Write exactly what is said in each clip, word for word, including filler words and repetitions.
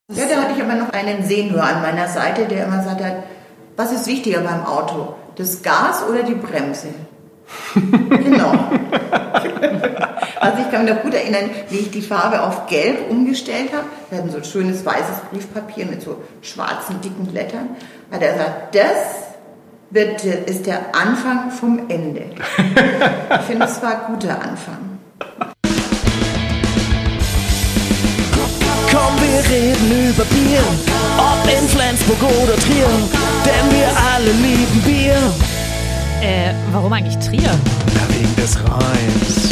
Ja, da hatte ich aber noch einen Senior an meiner Seite, der immer gesagt hat, was ist wichtiger beim Auto, das Gas oder die Bremse? Genau. Also ich kann mich noch gut erinnern, wie ich die Farbe auf Gelb umgestellt habe. Wir hatten so ein schönes weißes Briefpapier mit so schwarzen, dicken Blättern. Hat er gesagt, das wird, ist der Anfang vom Ende. Ich finde, es war ein guter Anfang. Komm, wir reden über Bier, ob in Flensburg oder Trier, denn wir alle lieben Bier. Äh, warum eigentlich Trier? Ja, wegen des Rheins.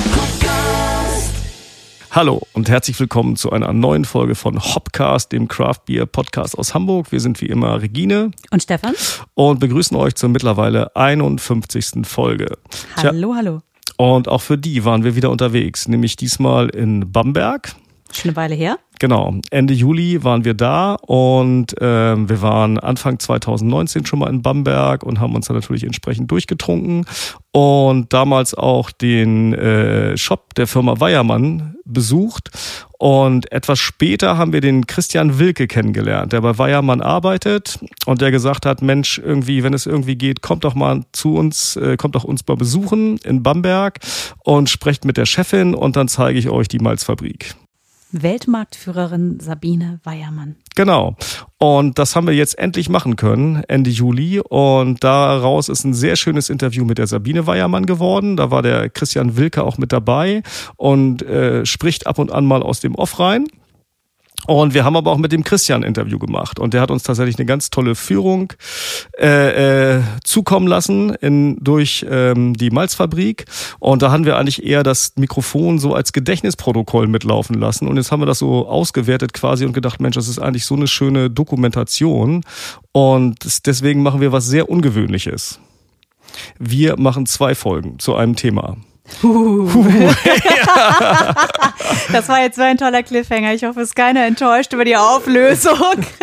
Hallo und herzlich willkommen zu einer neuen Folge von Hopcast, dem Craft Beer Podcast aus Hamburg. Wir sind wie immer Regine und Stefan und begrüßen euch zur mittlerweile einundfünfzigsten Folge. Hallo, Tja, hallo. Und auch für die waren wir wieder unterwegs, nämlich diesmal in Bamberg. Schon eine Weile her. Genau, Ende Juli waren wir da und äh, wir waren Anfang zwanzig neunzehn schon mal in Bamberg und haben uns dann natürlich entsprechend durchgetrunken und damals auch den äh, Shop der Firma Weyermann besucht und etwas später haben wir den Christian Wilke kennengelernt, der bei Weyermann arbeitet und der gesagt hat, Mensch, irgendwie, wenn es irgendwie geht, kommt doch mal zu uns, äh, kommt doch uns mal besuchen in Bamberg und sprecht mit der Chefin und dann zeige ich euch die Malzfabrik. Weltmarktführerin Sabine Weyermann. Genau. Und das haben wir jetzt endlich machen können, Ende Juli. Und daraus ist ein sehr schönes Interview mit der Sabine Weyermann geworden. Da war der Christian Wilke auch mit dabei und äh, spricht ab und an mal aus dem Off rein. Und wir haben aber auch mit dem Christian ein Interview gemacht und der hat uns tatsächlich eine ganz tolle Führung äh, äh, zukommen lassen in, durch ähm, die Malzfabrik und da haben wir eigentlich eher das Mikrofon so als Gedächtnisprotokoll mitlaufen lassen und jetzt haben wir das so ausgewertet quasi und gedacht, Mensch, das ist eigentlich so eine schöne Dokumentation und deswegen machen wir was sehr Ungewöhnliches. Wir machen zwei Folgen zu einem Thema. Uh. Das war jetzt so ein toller Cliffhanger. Ich hoffe, es ist keiner enttäuscht über die Auflösung.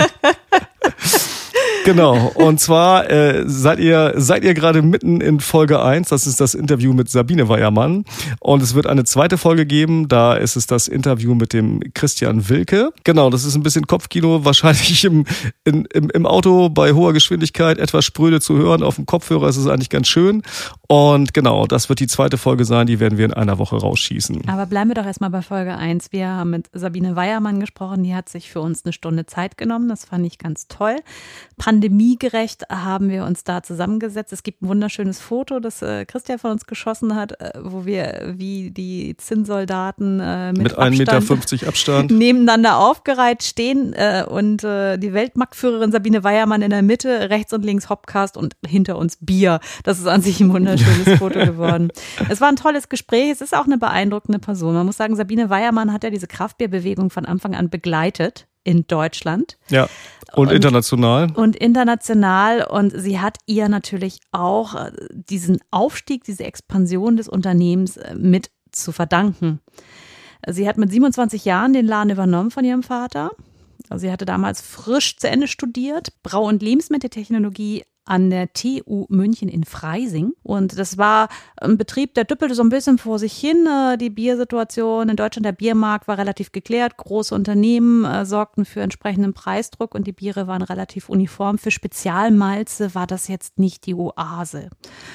Genau, und zwar äh, seid ihr seid ihr gerade mitten in Folge eins, das ist das Interview mit Sabine Weyermann und es wird eine zweite Folge geben, da ist es das Interview mit dem Christian Wilke. Genau, das ist ein bisschen Kopfkino, wahrscheinlich im, in, im, im Auto bei hoher Geschwindigkeit etwas spröde zu hören, auf dem Kopfhörer ist es eigentlich ganz schön und genau, das wird die zweite Folge sein, die werden wir in einer Woche rausschießen. Aber bleiben wir doch erstmal bei Folge eins. Wir haben mit Sabine Weyermann gesprochen, die hat sich für uns eine Stunde Zeit genommen, das fand ich ganz toll. Pandemiegerecht haben wir uns da zusammengesetzt. Es gibt ein wunderschönes Foto, das äh, Christian von uns geschossen hat, äh, wo wir wie die Zinnsoldaten äh, mit, mit ein Meter fünfzig Abstand nebeneinander aufgereiht stehen äh, und äh, die Weltmarktführerin Sabine Weyermann in der Mitte, rechts und links Hopcast und hinter uns Bier. Das ist an sich ein wunderschönes Foto geworden. Es war ein tolles Gespräch. Es ist auch eine beeindruckende Person. Man muss sagen, Sabine Weyermann hat ja diese Kraftbierbewegung von Anfang an begleitet in Deutschland. Ja, und, und international. Und international. Und sie hat ihr natürlich auch diesen Aufstieg, diese Expansion des Unternehmens mit zu verdanken. Sie hat mit siebenundzwanzig Jahren den Laden übernommen von ihrem Vater. Also sie hatte damals frisch zu Ende studiert, Brau- und Lebensmitteltechnologie an der T U München in Freising. Und das war ein Betrieb, der düppelte so ein bisschen vor sich hin. Die Biersituation in Deutschland, der Biermarkt war relativ geklärt. Große Unternehmen äh, sorgten für entsprechenden Preisdruck und die Biere waren relativ uniform. Für Spezialmalze war das jetzt nicht die Oase.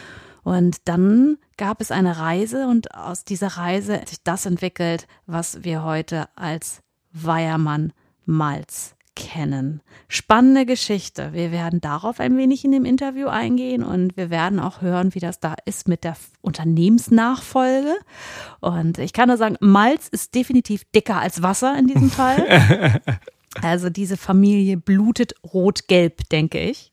Und dann gab es eine Reise und aus dieser Reise hat sich das entwickelt, was wir heute als Weyermann Malz kennen. Spannende Geschichte. Wir werden darauf ein wenig in dem Interview eingehen und wir werden auch hören, wie das da ist mit der Unternehmensnachfolge. Und ich kann nur sagen, Malz ist definitiv dicker als Wasser in diesem Fall. Also diese Familie blutet rot-gelb, denke ich.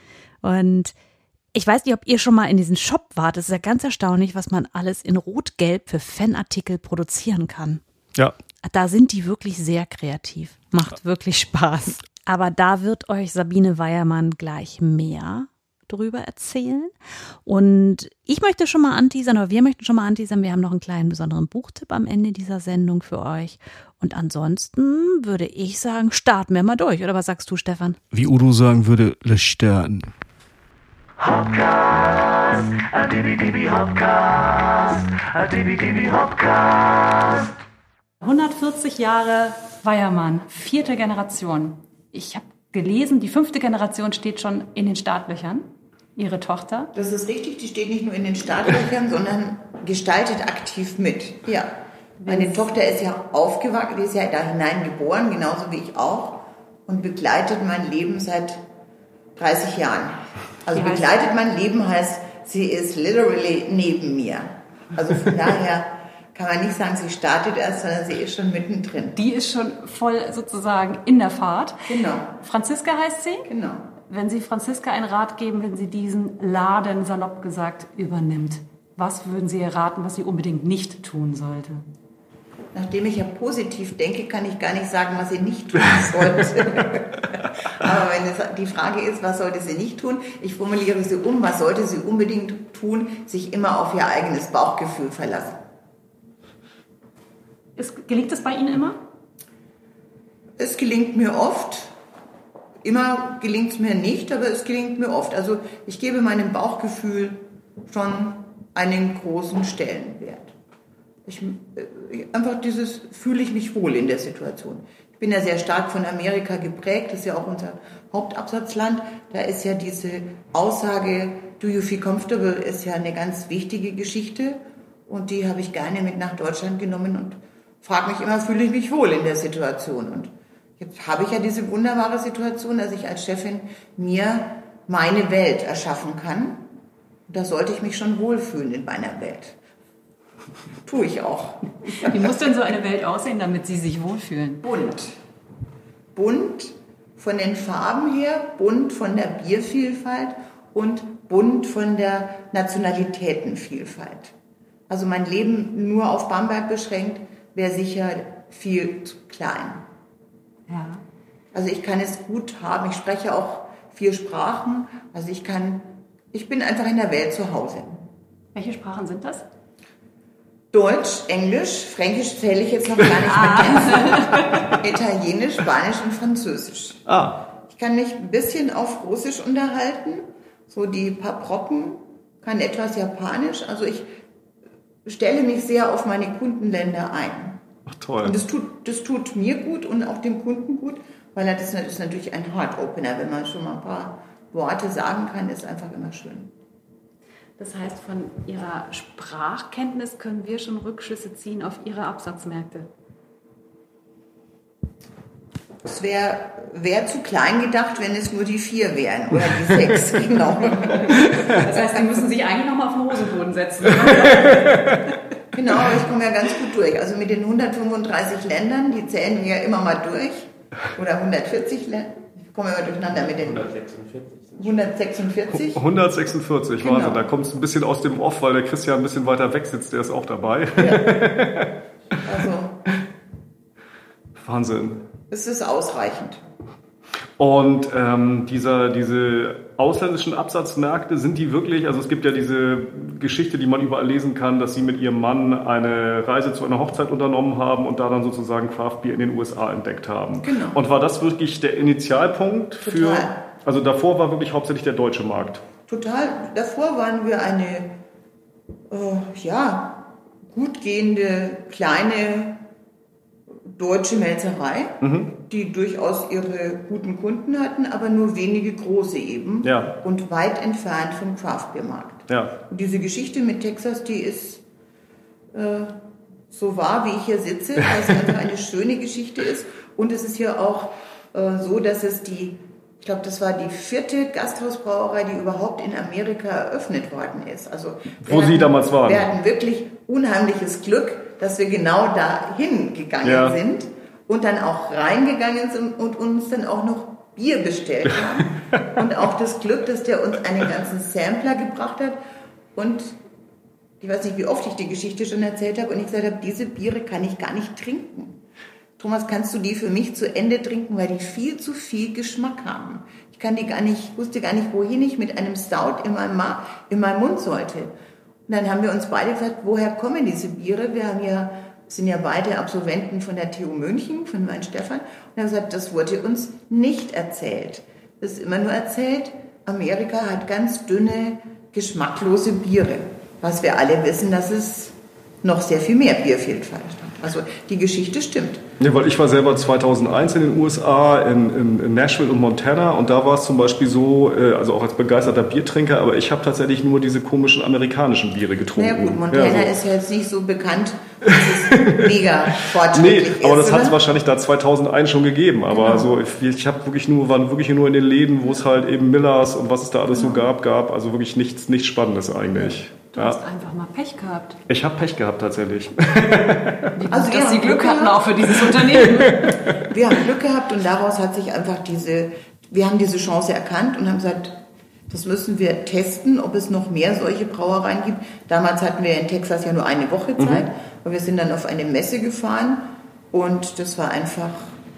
Und ich weiß nicht, ob ihr schon mal in diesem Shop wart. Es ist ja ganz erstaunlich, was man alles in rot-gelb für Fanartikel produzieren kann. Ja. Da sind die wirklich sehr kreativ. Macht wirklich Spaß. Aber da wird euch Sabine Weyermann gleich mehr drüber erzählen. Und ich möchte schon mal anteasern, oder wir möchten schon mal anteasern, wir haben noch einen kleinen besonderen Buchtipp am Ende dieser Sendung für euch. Und ansonsten würde ich sagen, starten wir mal durch. Oder was sagst du, Stefan? Wie Udo sagen würde, le starten. Hopcast, a dibi dibi Hopcast, a dibi dibi Hopcast. hundertvierzig Jahre Weiermann, vierte Generation. Ich habe gelesen, die fünfte Generation steht schon in den Startlöchern. Ihre Tochter? Das ist richtig, die steht nicht nur in den Startlöchern, sondern gestaltet aktiv mit. Ja. Meine Tochter ist ja aufgewachsen, die ist ja da hineingeboren, genauso wie ich auch, und begleitet mein Leben seit dreißig Jahren. Also begleitet mein Leben heißt, sie ist literally neben mir. Also von daher kann man nicht sagen, sie startet erst, sondern sie ist schon mittendrin. Die ist schon voll sozusagen in der Fahrt. Genau. Franziska heißt sie? Genau. Wenn Sie Franziska einen Rat geben, wenn sie diesen Laden, salopp gesagt, übernimmt, was würden Sie ihr raten, was sie unbedingt nicht tun sollte? Nachdem ich ja positiv denke, kann ich gar nicht sagen, was sie nicht tun sollte. Aber wenn es die Frage ist, was sollte sie nicht tun, ich formuliere sie um, was sollte sie unbedingt tun, sich immer auf ihr eigenes Bauchgefühl verlassen. Ist, gelingt es bei Ihnen immer? Es gelingt mir oft. Immer gelingt es mir nicht, aber es gelingt mir oft. Also ich gebe meinem Bauchgefühl schon einen großen Stellenwert. Ich, einfach dieses, fühle ich mich wohl in der Situation. Ich bin ja sehr stark von Amerika geprägt, das ist ja auch unser Hauptabsatzland. Da ist ja diese Aussage, do you feel comfortable, ist ja eine ganz wichtige Geschichte. Und die habe ich gerne mit nach Deutschland genommen und frage mich immer, fühle ich mich wohl in der Situation? Und jetzt habe ich ja diese wunderbare Situation, dass ich als Chefin mir meine Welt erschaffen kann. Und da sollte ich mich schon wohlfühlen in meiner Welt. Tue ich auch. Wie muss denn so eine Welt aussehen, damit Sie sich wohlfühlen? Bunt. Bunt von den Farben her, bunt von der Biervielfalt und bunt von der Nationalitätenvielfalt. Also mein Leben nur auf Bamberg beschränkt, wäre sicher viel zu klein. Ja. Also ich kann es gut haben. Ich spreche auch vier Sprachen. Also ich kann, ich bin einfach in der Welt zu Hause. Welche Sprachen sind das? Deutsch, Englisch, Fränkisch zähle ich jetzt noch gar nicht mit. Italienisch, Spanisch und Französisch. Ah. Ich kann mich ein bisschen auf Russisch unterhalten. So die paar Brocken, kann etwas Japanisch. Also ich stelle mich sehr auf meine Kundenländer ein. Ach toll. Und das tut, das tut mir gut und auch dem Kunden gut, weil das ist natürlich ein Heart-Opener, wenn man schon mal ein paar Worte sagen kann, ist einfach immer schön. Das heißt, von Ihrer Sprachkenntnis können wir schon Rückschlüsse ziehen auf Ihre Absatzmärkte? Es wäre wär zu klein gedacht, wenn es nur die vier wären oder die sechs, genau. Das heißt, Sie müssen sich eigentlich nochmal auf den Hosenboden setzen. Genau, aber ich komme ja ganz gut durch. Also mit den hundertfünfunddreißig Ländern, die zählen wir ja immer mal durch. Oder hundertvierzig Länder. Ich komme immer durcheinander mit den hundertsechsundvierzig. hundertsechsundvierzig, Genau. warte, da kommt es ein bisschen aus dem Off, weil der Christian ein bisschen weiter weg sitzt, der ist auch dabei. Ja. Also, Wahnsinn. es ist ausreichend. Und ähm, dieser, diese ausländischen Absatzmärkte, sind die wirklich, also es gibt ja diese Geschichte, die man überall lesen kann, dass Sie mit Ihrem Mann eine Reise zu einer Hochzeit unternommen haben und da dann sozusagen Craft Beer in den U S A entdeckt haben. Genau. Und war das wirklich der Initialpunkt für, Total. also davor war wirklich hauptsächlich der deutsche Markt? Total. Davor waren wir eine, äh, ja, gut gehende, kleine deutsche Melzerei, mhm. die durchaus ihre guten Kunden hatten, aber nur wenige große eben. Ja. Und weit entfernt vom Craft-Bier-Markt. Ja. Und diese Geschichte mit Texas, die ist äh, so wahr, wie ich hier sitze, weil es einfach eine schöne Geschichte ist. Und es ist hier auch äh, so, dass es die, ich glaube, das war die vierte Gasthausbrauerei, die überhaupt in Amerika eröffnet worden ist. Also Wo Sie hatten, damals waren. Wir hatten wirklich unheimliches Glück, dass wir genau dahin gegangen ja. sind und dann auch reingegangen sind und uns dann auch noch Bier bestellt haben. Und auch das Glück, dass der uns einen ganzen Sampler gebracht hat. Und ich weiß nicht, wie oft ich die Geschichte schon erzählt habe und ich gesagt habe, diese Biere kann ich gar nicht trinken. Thomas, kannst du die für mich zu Ende trinken, weil die viel zu viel Geschmack haben. Ich kann die gar nicht, wusste gar nicht, wohin ich mit einem Stout in meinem, Ma- in meinem Mund sollte. Und dann haben wir uns beide gefragt, woher kommen diese Biere? Wir haben ja, sind ja beide Absolventen von der T U München, von Weinstefan. Und haben gesagt, das wurde uns nicht erzählt. Es ist immer nur erzählt, Amerika hat ganz dünne, geschmacklose Biere. Was wir alle wissen, dass es noch sehr viel mehr Biervielfalt. Also die Geschichte stimmt. Ja, weil ich war selber zweitausendeins in den U S A, in, in, in Nashville und Montana, und da war es zum Beispiel so, also auch als begeisterter Biertrinker, aber ich habe tatsächlich nur diese komischen amerikanischen Biere getrunken. Na ja, gut, Montana ja, so. ist ja jetzt nicht so bekannt, dass es mega fortschrittlich ist. Nee, aber das hat es oder? wahrscheinlich da zweitausendeins schon gegeben. Aber Genau. so, ich, ich habe wirklich nur, waren wirklich nur in den Läden, wo es halt eben Millers und was es da alles so gab, gab. Also wirklich nichts, nichts Spannendes eigentlich. Du Ja. hast einfach mal Pech gehabt. Ich habe Pech gehabt tatsächlich. Wie Also gut, wir dass sie haben Glück Glück hatten gehabt. auch für dieses Unternehmen. Wir haben Glück gehabt und daraus hat sich einfach diese, wir haben diese Chance erkannt und haben gesagt, das müssen wir testen, ob es noch mehr solche Brauereien gibt. Damals hatten wir in Texas ja nur eine Woche Zeit, mhm. aber wir sind dann auf eine Messe gefahren und das war einfach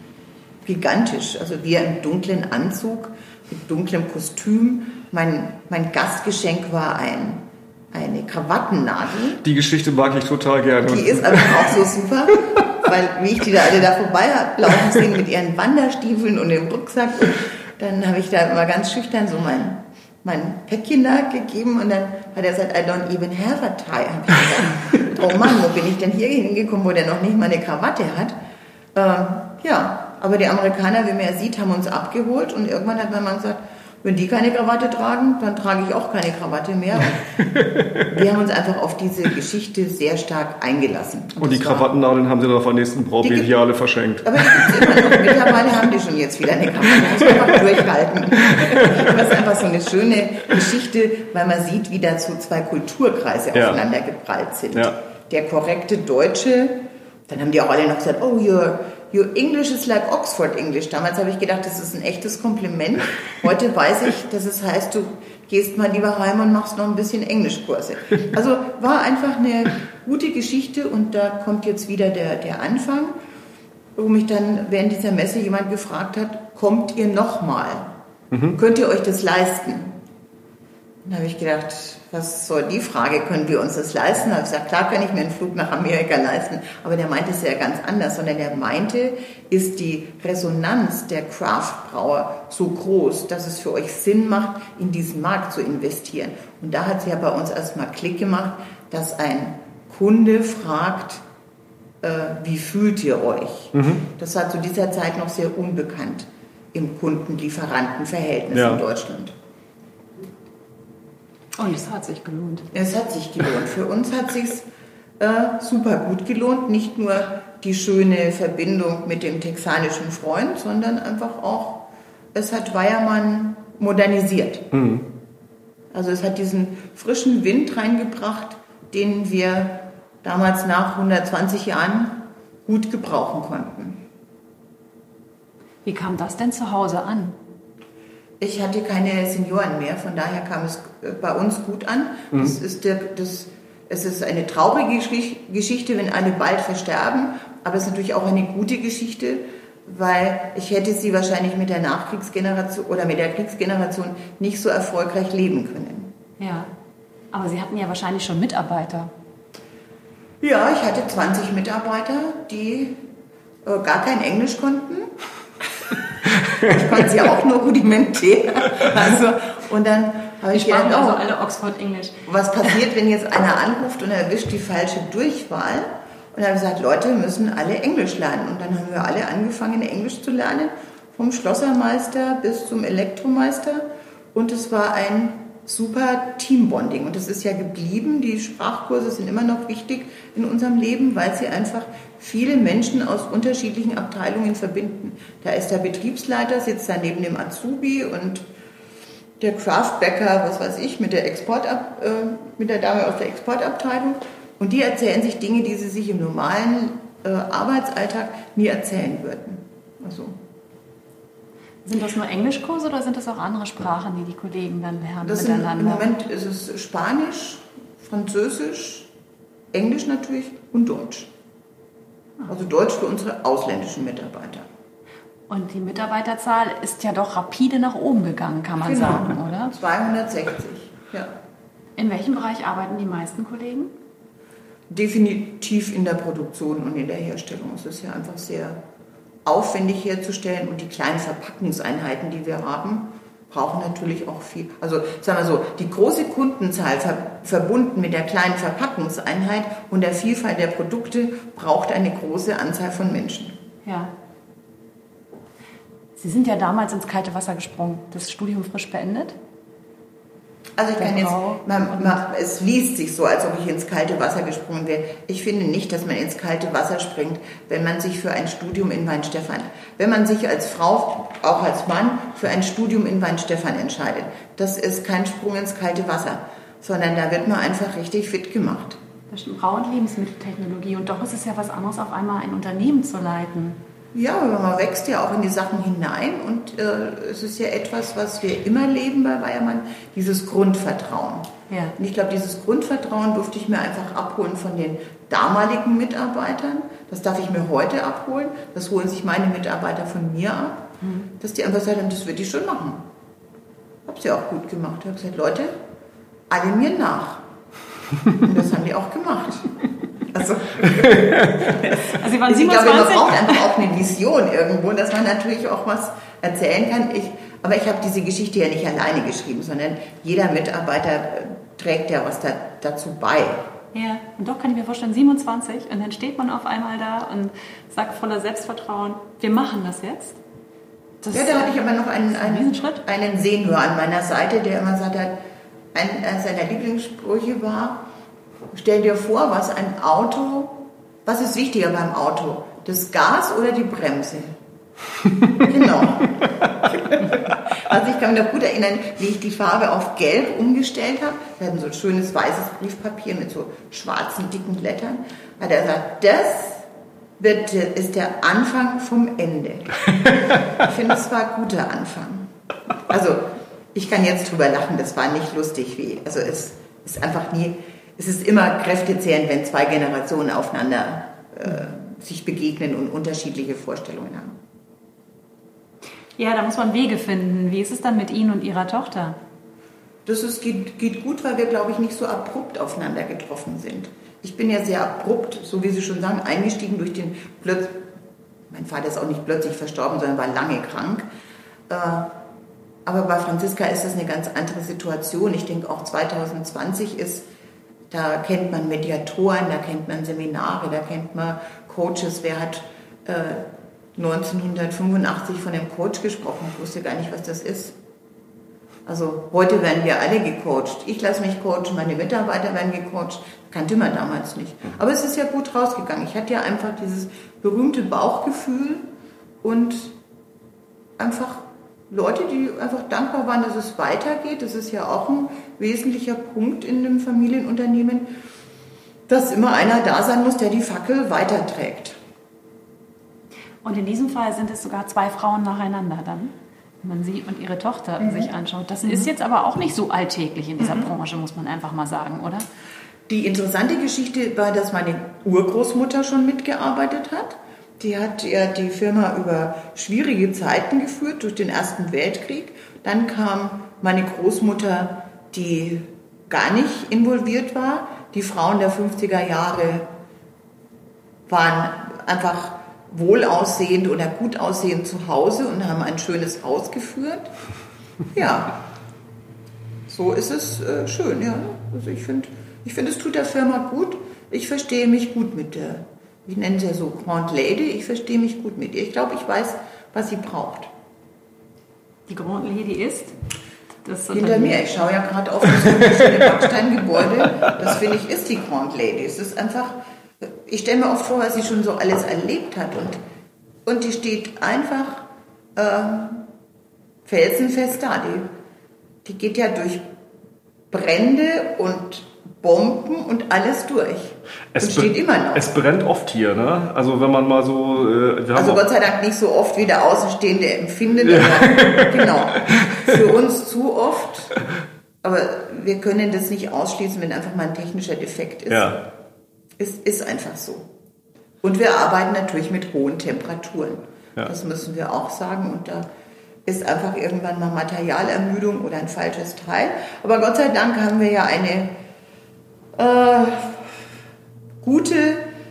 gigantisch. Also wir im dunklen Anzug, mit dunklem Kostüm. Mein, mein Gastgeschenk war ein eine Krawattennadel. Die Geschichte mag ich total gerne. Die ist einfach auch so super, weil wie ich die da alle da vorbei laufen sehen mit ihren Wanderstiefeln und dem Rucksack. Und dann habe ich da immer ganz schüchtern so mein, mein Päckchen da gegeben und dann hat er gesagt, I don't even have a tie. Hab ich gesagt, oh Mann, wo bin ich denn hier hingekommen, wo der noch nicht mal eine Krawatte hat? Ähm, ja, aber die Amerikaner, wie man ja sieht, haben uns abgeholt und irgendwann hat mein Mann gesagt, wenn die keine Krawatte tragen, dann trage ich auch keine Krawatte mehr. Wir haben uns einfach auf diese Geschichte sehr stark eingelassen. Und, und die Krawattennadeln haben sie dann auf der nächsten Braufiliale verschenkt. Aber die gibt es immer noch. Mittlerweile haben die schon jetzt wieder eine Krawatte. Das muss man einfach durchhalten. Das ist einfach so eine schöne Geschichte, weil man sieht, wie da so zwei Kulturkreise ja. aufeinander geprallt sind. Ja. Der korrekte Deutsche, dann haben die auch alle noch gesagt, oh, you're... Your English is like Oxford English. Damals habe ich gedacht, das ist ein echtes Kompliment. Heute weiß ich, dass es heißt, du gehst mal lieber heim und machst noch ein bisschen Englischkurse. Also war einfach eine gute Geschichte und da kommt jetzt wieder der, der Anfang, wo mich dann während dieser Messe jemand gefragt hat, kommt ihr nochmal? Mhm. Könnt ihr euch das leisten? Dann habe ich gedacht, was soll die Frage, können wir uns das leisten? Da habe ich gesagt, klar kann ich mir einen Flug nach Amerika leisten, aber der meinte es ja ganz anders, sondern der meinte, ist die Resonanz der Craft-Brauer so groß, dass es für euch Sinn macht, in diesen Markt zu investieren. Und da hat es ja bei uns erstmal Klick gemacht, dass ein Kunde fragt, äh, wie fühlt ihr euch? Mhm. Das war zu dieser Zeit noch sehr unbekannt im Kunden-Lieferanten-Verhältnis ja. in Deutschland. Und es hat sich gelohnt. Es hat sich gelohnt. Für uns hat es sich äh, super gut gelohnt. Nicht nur die schöne Verbindung mit dem texanischen Freund, sondern einfach auch, es hat Weyermann modernisiert. Mhm. Also es hat diesen frischen Wind reingebracht, den wir damals nach hundertzwanzig Jahren gut gebrauchen konnten. Wie kam das denn zu Hause an? Ich hatte keine Senioren mehr, von daher kam es bei uns gut an. Mhm. Das ist der, das, es ist eine traurige Geschichte, wenn alle bald versterben, aber es ist natürlich auch eine gute Geschichte, weil ich hätte sie wahrscheinlich mit der Nachkriegsgeneration oder mit der Kriegsgeneration nicht so erfolgreich leben können. Ja, aber Sie hatten ja wahrscheinlich schon Mitarbeiter. Ja, ich hatte zwanzig Mitarbeiter, die äh, gar kein Englisch konnten. Ich konnte sie auch nur rudimentär. Also, und dann habe ich gedacht, also oh, alle Oxford-Englisch. Was passiert, wenn jetzt einer anruft und erwischt die falsche Durchwahl? Und dann habe ich gesagt, Leute, wir müssen alle Englisch lernen. Und dann haben wir alle angefangen, Englisch zu lernen, vom Schlossermeister bis zum Elektromeister. Und es war ein super Teambonding. Und das ist ja geblieben. Die Sprachkurse sind immer noch wichtig in unserem Leben, weil sie einfach viele Menschen aus unterschiedlichen Abteilungen verbinden. Da ist der Betriebsleiter, sitzt da neben dem Azubi und der Craftbäcker, was weiß ich, mit der, Exportab, äh, mit der Dame aus der Exportabteilung. Und die erzählen sich Dinge, die sie sich im normalen äh, Arbeitsalltag nie erzählen würden. Also. Sind das nur Englischkurse oder sind das auch andere Sprachen, die die Kollegen dann lernen das sind, miteinander? Im Moment ist es Spanisch, Französisch, Englisch natürlich und Deutsch. Also Deutsch für unsere ausländischen Mitarbeiter. Und die Mitarbeiterzahl ist ja doch rapide nach oben gegangen, kann man genau. sagen, oder? zweihundertsechzig, ja. In welchem Bereich arbeiten die meisten Kollegen? Definitiv in der Produktion und in der Herstellung. Es ist ja einfach sehr aufwendig herzustellen und die kleinen Verpackungseinheiten, die wir haben, brauchen natürlich auch viel. Also sagen wir so, die große Kundenzahl ver- verbunden mit der kleinen Verpackungseinheit und der Vielfalt der Produkte braucht eine große Anzahl von Menschen. Ja. Sie sind ja damals ins kalte Wasser gesprungen, das Studium frisch beendet. Also ich Der kann jetzt, Frau man, man, es liest sich so, als ob ich ins kalte Wasser gesprungen wäre. Ich finde nicht, dass man ins kalte Wasser springt, wenn man sich für ein Studium in Weinstefan, wenn man sich als Frau, auch als Mann, für ein Studium in Weinstefan entscheidet. Das ist kein Sprung ins kalte Wasser, sondern da wird man einfach richtig fit gemacht. Das stimmt, Brau- und Lebensmitteltechnologie. Und doch ist es ja was anderes, auf einmal ein Unternehmen zu leiten. Ja, aber man wächst ja auch in die Sachen hinein und äh, es ist ja etwas, was wir immer leben bei Weyermann, dieses Grundvertrauen. Ja. Und ich glaube, dieses Grundvertrauen durfte ich mir einfach abholen von den damaligen Mitarbeitern. Das darf ich mir heute abholen. Das holen sich meine Mitarbeiter von mir ab. Mhm. Dass die einfach sagen, das würde ich schon machen. Habe sie auch gut gemacht. Ich habe gesagt, Leute, alle mir nach. Und das haben die auch gemacht. Also, also Sie waren ich siebenundzwanzig. glaube, man braucht einfach auch eine Vision irgendwo, dass man natürlich auch was erzählen kann. Ich, aber ich habe diese Geschichte ja nicht alleine geschrieben, sondern jeder Mitarbeiter trägt ja was da, dazu bei. Ja, und doch kann ich mir vorstellen, siebenundzwanzig und dann steht man auf einmal da und sagt voller Selbstvertrauen, wir machen das jetzt. Das ja, da hatte ich aber noch einen, einen, Schritt. einen Senior an meiner Seite, der immer sagt, einer seiner Lieblingssprüche war, stell dir vor, was ein Auto, was ist wichtiger beim Auto, das Gas oder die Bremse? Genau. Also ich kann mich noch gut erinnern, wie ich die Farbe auf Gelb umgestellt habe. Wir hatten so ein schönes weißes Briefpapier mit so schwarzen, dicken Blättern. Hat er gesagt, das wird, ist der Anfang vom Ende. Ich finde, es war ein guter Anfang. Also ich kann jetzt drüber lachen, das war nicht lustig wie, also es ist einfach nie, es ist immer kräftezehrend, wenn zwei Generationen aufeinander äh, sich begegnen und unterschiedliche Vorstellungen haben. Ja, da muss man Wege finden. Wie ist es dann mit Ihnen und Ihrer Tochter? Das ist, geht, geht gut, weil wir, glaube ich, nicht so abrupt aufeinander getroffen sind. Ich bin ja sehr abrupt, so wie Sie schon sagen, eingestiegen durch den Plötz... Mein Vater ist auch nicht plötzlich verstorben, sondern war lange krank. Äh, aber bei Franziska ist das eine ganz andere Situation. Ich denke, auch zwanzig zwanzig ist, da kennt man Mediatoren, da kennt man Seminare, da kennt man Coaches. Wer hat äh, neunzehnhundertfünfundachtzig von dem Coach gesprochen? Ich wusste gar nicht, was das ist. Also heute werden wir alle gecoacht. Ich lasse mich coachen, meine Mitarbeiter werden gecoacht. Kannte man damals nicht. Aber es ist ja gut rausgegangen. Ich hatte ja einfach dieses berühmte Bauchgefühl und einfach Leute, die einfach dankbar waren, dass es weitergeht. Das ist ja auch ein wesentlicher Punkt in einem Familienunternehmen, dass immer einer da sein muss, der die Fackel weiterträgt. Und in diesem Fall sind es sogar zwei Frauen nacheinander dann, wenn man sie und ihre Tochter mhm. sich anschaut. Das mhm. ist jetzt aber auch nicht so alltäglich in dieser mhm. Branche, muss man einfach mal sagen, oder? Die interessante Geschichte war, dass meine Urgroßmutter schon mitgearbeitet hat. Die hat ja die Firma über schwierige Zeiten geführt, durch den Ersten Weltkrieg. Dann kam meine Großmutter, die gar nicht involviert war. Die Frauen der fünfziger Jahre waren einfach wohlaussehend oder gut aussehend zu Hause und haben ein schönes Haus geführt. Ja, so ist es äh, schön. Ja. Also ich finde, ich finde, es tut der Firma gut. Ich verstehe mich gut mit der, ich nenne sie ja so Grand Lady, ich verstehe mich gut mit ihr. Ich glaube, ich weiß, was sie braucht. Die Grand Lady ist? Das Hinter mir, ich schaue ja gerade auf das wunderschöne Backsteingebäude. Das finde ich ist die Grand Lady. Es ist einfach, ich stelle mir oft vor, was sie schon so alles erlebt hat. Und, und die steht einfach äh, felsenfest da. Die, die geht ja durch Brände und Bomben und alles durch. Es und steht immer noch. Es brennt oft hier, ne? Also wenn man mal so... Äh, wir haben also Gott sei Dank nicht so oft, wie der Außenstehende empfindet. Ja. Aber, genau. Für uns zu oft. Aber wir können das nicht ausschließen, wenn einfach mal ein technischer Defekt ist. Ja. Es ist einfach so. Und wir arbeiten natürlich mit hohen Temperaturen. Ja. Das müssen wir auch sagen. Und da ist einfach irgendwann mal Materialermüdung oder ein falsches Teil. Aber Gott sei Dank haben wir ja eine äh, gute,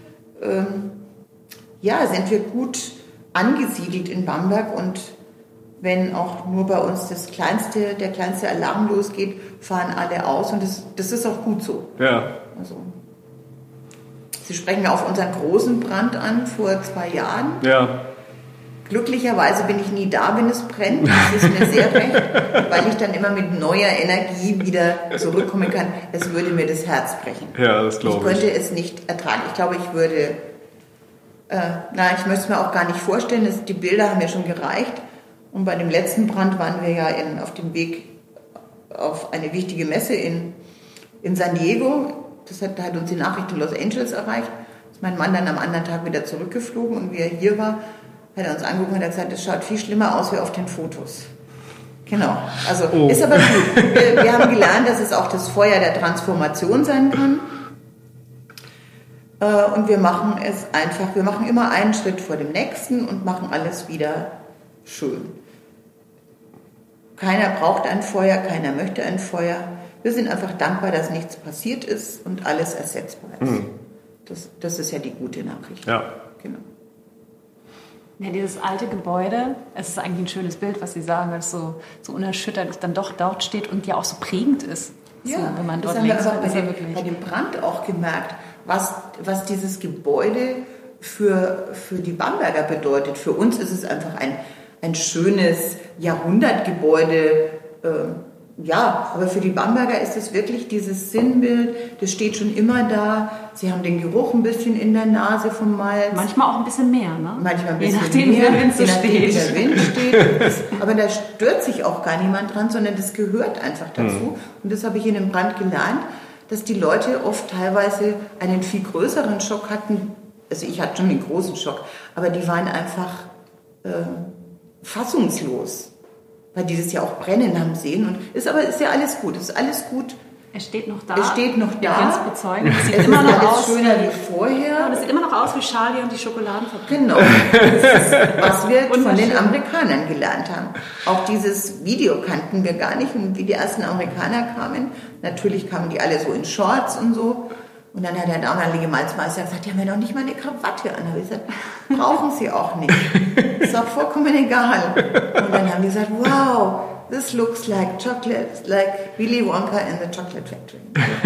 ähm, ja, sind wir gut angesiedelt in Bamberg und wenn auch nur bei uns das kleinste, der kleinste Alarm losgeht, fahren alle aus und das, das ist auch gut so. Ja. Also, Sie sprechen auf unseren großen Brand an vor zwei Jahren. Ja. Glücklicherweise bin ich nie da, wenn es brennt. Das ist mir sehr recht, weil ich dann immer mit neuer Energie wieder zurückkommen kann. Es würde mir das Herz brechen. Ja, das glaube ich. Ich könnte es nicht ertragen. Ich glaube, ich würde, äh, na, ich möchte es mir auch gar nicht vorstellen. Das, die Bilder haben mir schon gereicht. Und bei dem letzten Brand waren wir ja in, auf dem Weg auf eine wichtige Messe in, in San Diego. Das hat, da hat uns die Nachricht in Los Angeles erreicht. Ist mein Mann dann am anderen Tag wieder zurückgeflogen und wie er hier war, hat er uns angeguckt und hat gesagt, es schaut viel schlimmer aus wie auf den Fotos. Genau, also oh. Ist aber gut. Wir, wir haben gelernt, dass es auch das Feuer der Transformation sein kann. Äh, und wir machen es einfach, wir machen immer einen Schritt vor dem nächsten und machen alles wieder schön. Keiner braucht ein Feuer, keiner möchte ein Feuer. Wir sind einfach dankbar, dass nichts passiert ist und alles ersetzbar ist. Mhm. Das, das ist ja die gute Nachricht. Ja. Genau. Ja, dieses alte Gebäude, es ist eigentlich ein schönes Bild, was Sie sagen, weil es so, so unerschüttert dann doch dort steht und ja auch so prägend ist. Ja, so, wenn man dort das haben wir aber ist bei, ja dem, bei dem Brand auch gemerkt, was, was dieses Gebäude für, für die Bamberger bedeutet. Für uns ist es einfach ein, ein schönes Jahrhundertgebäude, äh, ja, aber für die Bamberger ist es wirklich dieses Sinnbild, das steht schon immer da. Sie haben den Geruch ein bisschen in der Nase vom Malz. Manchmal auch ein bisschen mehr, ne? Manchmal ein bisschen je nachdem, mehr, wie der Wind so je nachdem, steht. Wie der Wind steht. Das, aber da stört sich auch gar niemand dran, sondern das gehört einfach dazu. Mhm. Und das habe ich in dem Brand gelernt, dass die Leute oft teilweise einen viel größeren Schock hatten. Also ich hatte schon einen großen Schock, aber die waren einfach äh, fassungslos. Weil die das ja auch brennen haben sehen. Und ist aber ist ja alles gut, ist alles gut. Es steht noch da. Es steht noch Wir da. können es bezeugen. Es sieht es immer ist noch alles aus schöner wie vorher. Ja, das sieht immer noch aus wie Charlie und die Schokoladenfabrik. Genau. Das ist, was wir von den Amerikanern gelernt haben. Auch dieses Video kannten wir gar nicht. Und wie die ersten Amerikaner kamen, natürlich kamen die alle so in Shorts und so. Und dann hat der damalige Malzmeister gesagt, die haben ja noch nicht mal eine Krawatte an. Da habe ich gesagt, brauchen sie auch nicht. Ist auch vollkommen egal. Und dann haben die gesagt, wow, this looks like chocolate, like Willy Wonka in the Chocolate Factory.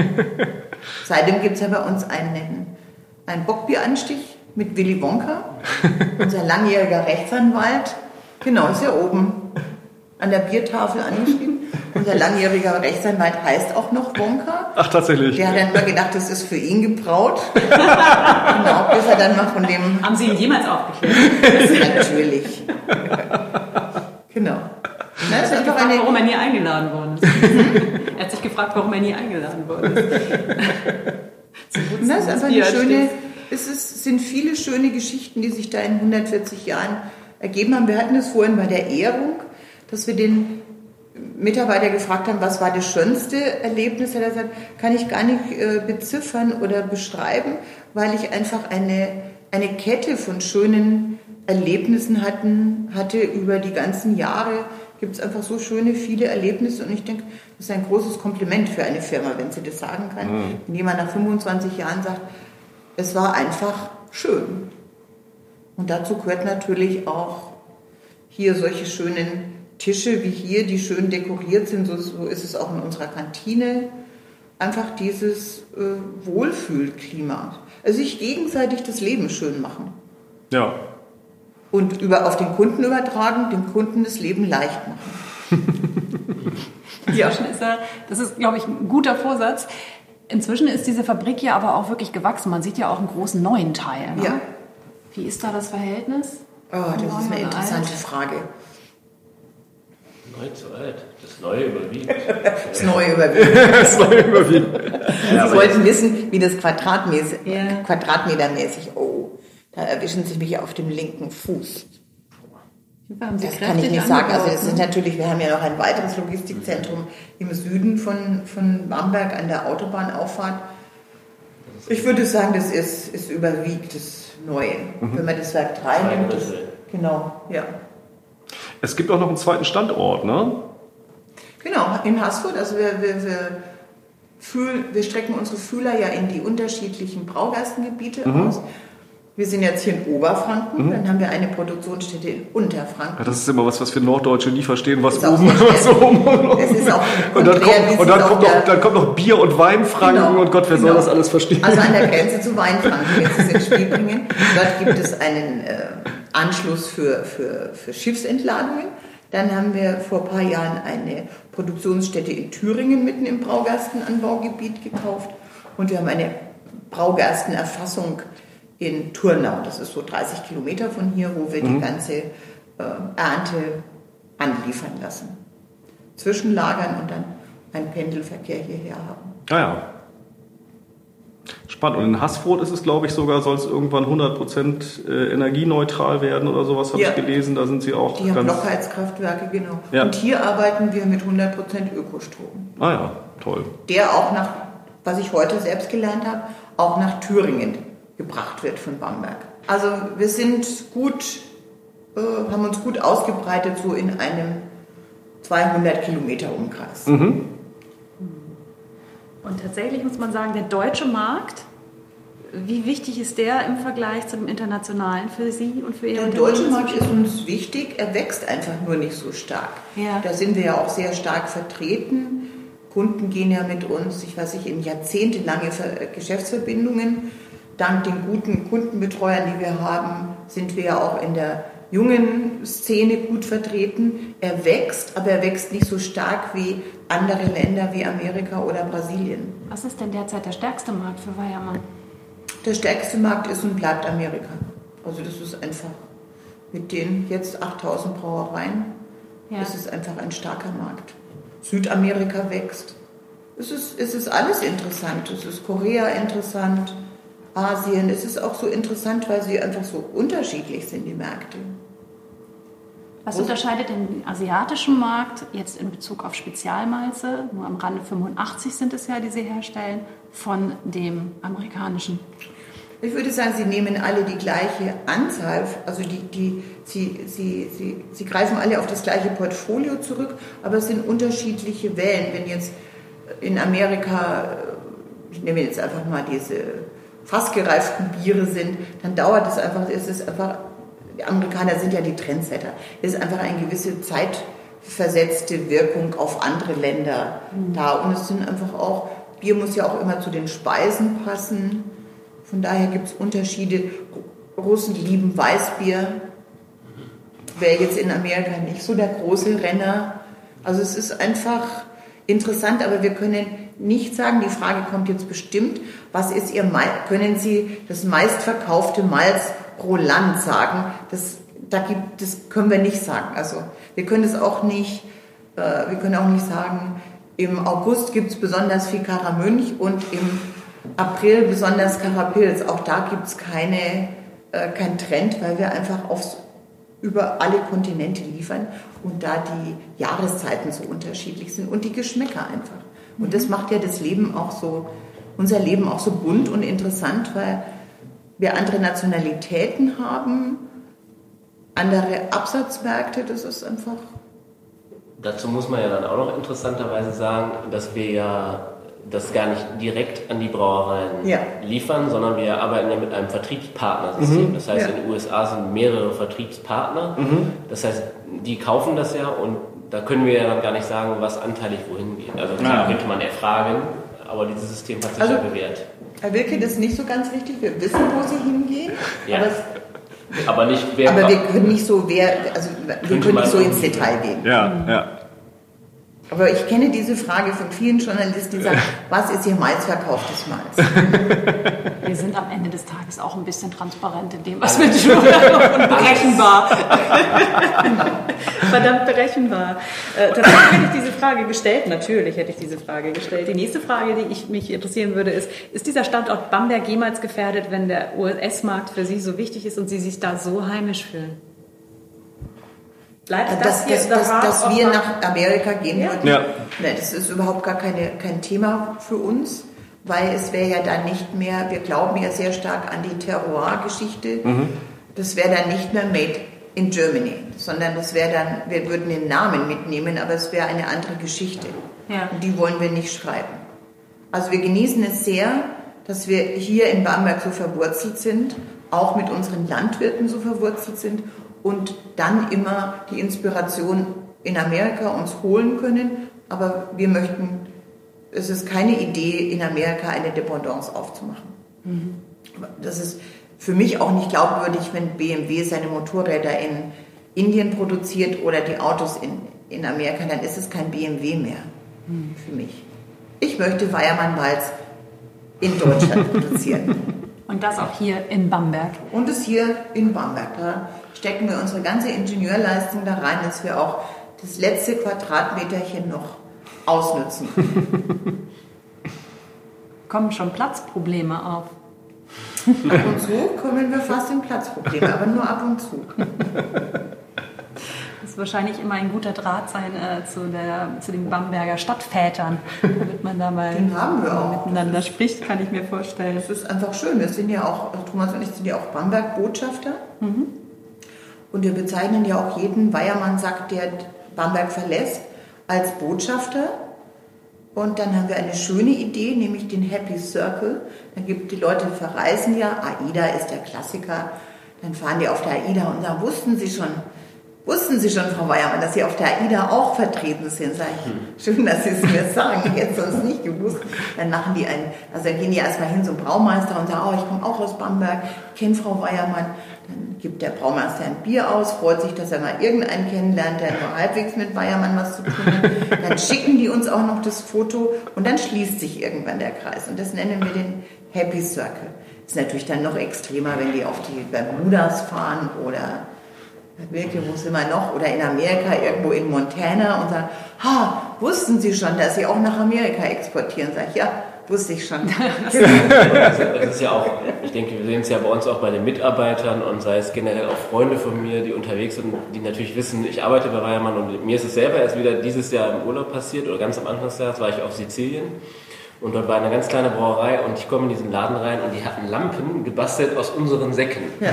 Seitdem gibt es ja bei uns einen, einen Bockbieranstich mit Willy Wonka. Unser langjähriger Rechtsanwalt, genau, ist ja oben an der Biertafel angeschrieben. Unser langjähriger Rechtsanwalt heißt auch noch Wonka. Ach, tatsächlich. Der hat dann immer gedacht, das ist für ihn gebraut. Genau, bis er dann mal von dem... Haben Sie ihn jemals aufgeklärt? Natürlich. Genau. Na, er hat sich gefragt, eine... warum er nie eingeladen worden ist. Er hat sich gefragt, warum er nie eingeladen worden ist. Das ist einfach eine schöne... Es ist, sind viele schöne Geschichten, die sich da in hundertvierzig Jahren ergeben haben. Wir hatten es vorhin bei der Ehrung, dass wir den Mitarbeiter gefragt haben, was war das schönste Erlebnis? Er hat gesagt, kann ich gar nicht äh, beziffern oder beschreiben, weil ich einfach eine, eine Kette von schönen Erlebnissen hatten, hatte über die ganzen Jahre. Gibt es einfach so schöne, viele Erlebnisse und ich denke, das ist ein großes Kompliment für eine Firma, wenn sie das sagen kann. Mhm. Wenn jemand nach fünfundzwanzig Jahren sagt, es war einfach schön. Und dazu gehört natürlich auch hier solche schönen Tische wie hier, die schön dekoriert sind, so, so ist es auch in unserer Kantine. Einfach dieses äh, Wohlfühlklima. Also sich gegenseitig das Leben schön machen. Ja. Und über, auf den Kunden übertragen, dem Kunden das Leben leicht machen. Ja, ist er, das ist, glaube ich, ein guter Vorsatz. Inzwischen ist diese Fabrik ja aber auch wirklich gewachsen. Man sieht ja auch einen großen neuen Teil. Ne? Ja. Wie ist da das Verhältnis? Oh, das Neu ist eine interessante alt? Frage. Neu zu alt. Das Neue überwiegt. Das Neue überwiegt. Das Neue überwiegt. Ja, Sie wollten wissen, wie das Quadratmäßig, ja. Quadratmetermäßig, oh, da erwischen Sie mich auf dem linken Fuß. Das kann ich nicht sagen. Also das ist natürlich, wir haben ja noch ein weiteres Logistikzentrum im Süden von, von Bamberg an der Autobahnauffahrt. Ich würde sagen, das ist, ist überwiegt das Neue. Mhm. Wenn man das Werk drei nimmt. Das, genau, ja. Es gibt auch noch einen zweiten Standort, ne? Genau, in Haßfurt. Also wir, wir, wir, fühl, wir strecken unsere Fühler ja in die unterschiedlichen Braugerstengebiete mhm. aus. Wir sind jetzt hier in Oberfranken, mhm. dann haben wir eine Produktionsstätte in Unterfranken. Ja, das ist immer was, was wir Norddeutsche nie verstehen, was ist oben was so oben und, es ist auch und dann kommt, und dann kommt, noch, dann kommt noch Bier und Weinfranken genau, und Gott, wer genau. soll das alles verstehen? Also an der Grenze zu Weinfranken, wenn Sie es ins Spiel bringen. Dort gibt es einen äh, Anschluss für, für, für Schiffsentladungen. Dann haben wir vor ein paar Jahren eine Produktionsstätte in Thüringen mitten im Braugerstenanbaugebiet gekauft. Und wir haben eine Braugerstenerfassung in Turnau. Das ist so dreißig Kilometer von hier, wo wir mhm. die ganze äh, Ernte anliefern lassen. Zwischenlagern und dann einen Pendelverkehr hierher haben. Ah ja. Spannend. Und in Haßfurt ist es, glaube ich, sogar, soll es irgendwann hundert Prozent äh, energieneutral werden oder sowas, habe ja. ich gelesen. Da sind Sie auch Die haben Blockheizkraftwerke, genau. Ja. Und hier arbeiten wir mit hundert Prozent Ökostrom. Ah ja, toll. Der auch nach, was ich heute selbst gelernt habe, auch nach Thüringen gebracht wird von Bamberg. Also wir sind gut, äh, haben uns gut ausgebreitet, so in einem zweihundert Kilometer Umkreis. Mhm. Und tatsächlich muss man sagen, der deutsche Markt, wie wichtig ist der im Vergleich zum internationalen für Sie und für Ihr Unternehmen? Der deutsche Markt ist uns wichtig, er wächst einfach nur nicht so stark. Ja. Da sind wir ja auch sehr stark vertreten. Kunden gehen ja mit uns, ich weiß nicht, in jahrzehntelange Geschäftsverbindungen. Dank den guten Kundenbetreuern, die wir haben, sind wir ja auch in der jungen Szene gut vertreten. Er wächst, aber er wächst nicht so stark wie andere Länder wie Amerika oder Brasilien. Was ist denn derzeit der stärkste Markt für Weyermann? Der stärkste Markt ist und bleibt Amerika. Also das ist einfach mit den jetzt achttausend Brauereien, ja. das ist einfach ein starker Markt. Südamerika wächst. Es ist, es ist alles interessant. Es ist Korea interessant. Asien, es ist auch so interessant, weil sie einfach so unterschiedlich sind, die Märkte. Was Wo unterscheidet den asiatischen Markt jetzt in Bezug auf Spezialmalze, nur am Rande fünfundachtzig sind es ja, die sie herstellen, von dem amerikanischen? Ich würde sagen, sie nehmen alle die gleiche Anzahl, also die, die, sie, sie, sie, sie greifen alle auf das gleiche Portfolio zurück, aber es sind unterschiedliche Wellen. Wenn jetzt in Amerika, ich nehme jetzt einfach mal diese fast gereiften Biere sind, dann dauert es einfach, es ist einfach, die Amerikaner sind ja die Trendsetter, es ist einfach eine gewisse zeitversetzte Wirkung auf andere Länder mhm. da und es sind einfach auch, Bier muss ja auch immer zu den Speisen passen, von daher gibt es Unterschiede, Russen lieben Weißbier, wäre jetzt in Amerika nicht so der große Renner, also es ist einfach interessant, aber wir können nicht sagen, die Frage kommt jetzt bestimmt, was ist Ihr, können Sie das meistverkaufte Malz pro Land sagen? Das, da gibt, das können wir nicht sagen. Also wir können es auch nicht, äh, wir können auch nicht sagen, im August gibt es besonders viel Karamünch und im April besonders Karapils. Auch da gibt es keine, äh, keinen Trend, weil wir einfach aufs, über alle Kontinente liefern und da die Jahreszeiten so unterschiedlich sind und die Geschmäcker einfach. Und das macht ja das Leben auch so, unser Leben auch so bunt und interessant, weil wir andere Nationalitäten haben, andere Absatzmärkte, das ist einfach... Dazu muss man ja dann auch noch interessanterweise sagen, dass wir ja das gar nicht direkt an die Brauereien ja. liefern, sondern wir arbeiten ja mit einem Vertriebspartnersystem. Mhm. Das heißt, ja. in den U S A sind mehrere Vertriebspartner. Mhm. Das heißt, die kaufen das ja und da können wir ja dann gar nicht sagen, was anteilig wohin geht. Also klar, ja. könnte man erfragen, aber dieses System hat sich also, ja bewährt. Herr Wilke, das ist nicht so ganz richtig. Wir wissen, wo sie hingehen. Ja. Aber, es, aber nicht wer. Aber wir können nicht so, wer, also wir können nicht so ins Detail gehen. Ja, ja. Aber ich kenne diese Frage von vielen Journalisten, die sagen, was ist Ihr meistverkauftes Malz? Wir sind am Ende des Tages auch ein bisschen transparent in dem, was wir tun und berechenbar. Verdammt berechenbar. Äh, tatsächlich hätte ich diese Frage gestellt, natürlich hätte ich diese Frage gestellt. Die nächste Frage, die ich mich interessieren würde, ist, ist dieser Standort Bamberg jemals gefährdet, wenn der U S-Markt für Sie so wichtig ist und Sie sich da so heimisch fühlen? Bleibt das, das, das, das, dass wir nach Amerika gehen ja. würden, ja. Nein, das ist überhaupt gar keine, kein Thema für uns, weil es wäre ja dann nicht mehr, wir glauben ja sehr stark an die Terroir-Geschichte, mhm. das wäre dann nicht mehr made in Germany, sondern das wäre dann, wir würden den Namen mitnehmen, aber es wäre eine andere Geschichte. Ja. Und die wollen wir nicht schreiben. Also wir genießen es sehr, dass wir hier in Bamberg so verwurzelt sind auch mit unseren Landwirten so verwurzelt sind und dann immer die Inspiration in Amerika uns holen können. Aber wir möchten, es ist keine Idee, in Amerika eine Dependance aufzumachen. Mhm. Das ist für mich auch nicht glaubwürdig, wenn B M W seine Motorräder in Indien produziert oder die Autos in, in Amerika, dann ist es kein B M W mehr mhm. für mich. Ich möchte Weyermann-Walz in Deutschland produzieren. Und das auch hier in Bamberg. Und es hier in Bamberg. Da stecken wir unsere ganze Ingenieurleistung da rein, dass wir auch das letzte Quadratmeterchen noch ausnutzen. Kommen schon Platzprobleme auf? Ab und zu kommen wir fast in Platzprobleme, aber nur ab und zu. Das ist wahrscheinlich immer ein guter Draht sein äh, zu, der, zu den Bamberger Stadtvätern, damit man da mal den haben wir auch. miteinander spricht, kann ich mir vorstellen. Das ist einfach schön. Wir sind ja auch, also Thomas und ich sind ja auch Bamberg-Botschafter. Mhm. Und wir bezeichnen ja auch jeden Weyermann-Sack, der Bamberg verlässt, als Botschafter. Und dann haben wir eine schöne Idee, nämlich den Happy Circle. Dann gibt die Leute verreisen ja, AIDA ist der Klassiker. Dann fahren die auf der AIDA und sagen, wussten Sie schon, wussten Sie schon, Frau Weyermann, dass Sie auf der AIDA auch vertreten sind? Sag ich, schön, dass Sie es mir sagen, ich hätte es sonst nicht gewusst. Dann machen die einen, also dann gehen die erstmal hin zum Braumeister und sagen, oh, ich komme auch aus Bamberg, kenne Frau Weyermann. Dann gibt der Braumeister ein Bier aus, freut sich, dass er mal irgendeinen kennenlernt, der nur halbwegs mit Weyermann was zu tun hat. Dann schicken die uns auch noch das Foto und dann schließt sich irgendwann der Kreis. Und das nennen wir den Happy Circle. Das ist natürlich dann noch extremer, wenn die auf die Bermudas fahren oder wirklich, wo sind wir noch? Oder in Amerika, irgendwo in Montana und sagen, ha, wussten Sie schon, dass Sie auch nach Amerika exportieren? Sag ich, ja, wusste ich schon. Das ist ja auch, ich denke, wir sehen es ja bei uns auch bei den Mitarbeitern und sei es generell auch Freunde von mir, die unterwegs sind, die natürlich wissen, ich arbeite bei Weyermann und mir ist es selber erst wieder dieses Jahr im Urlaub passiert oder ganz am Anfang des Jahres war ich auf Sizilien und dort war eine ganz kleine Brauerei und ich komme in diesen Laden rein und die hatten Lampen gebastelt aus unseren Säcken. Ja.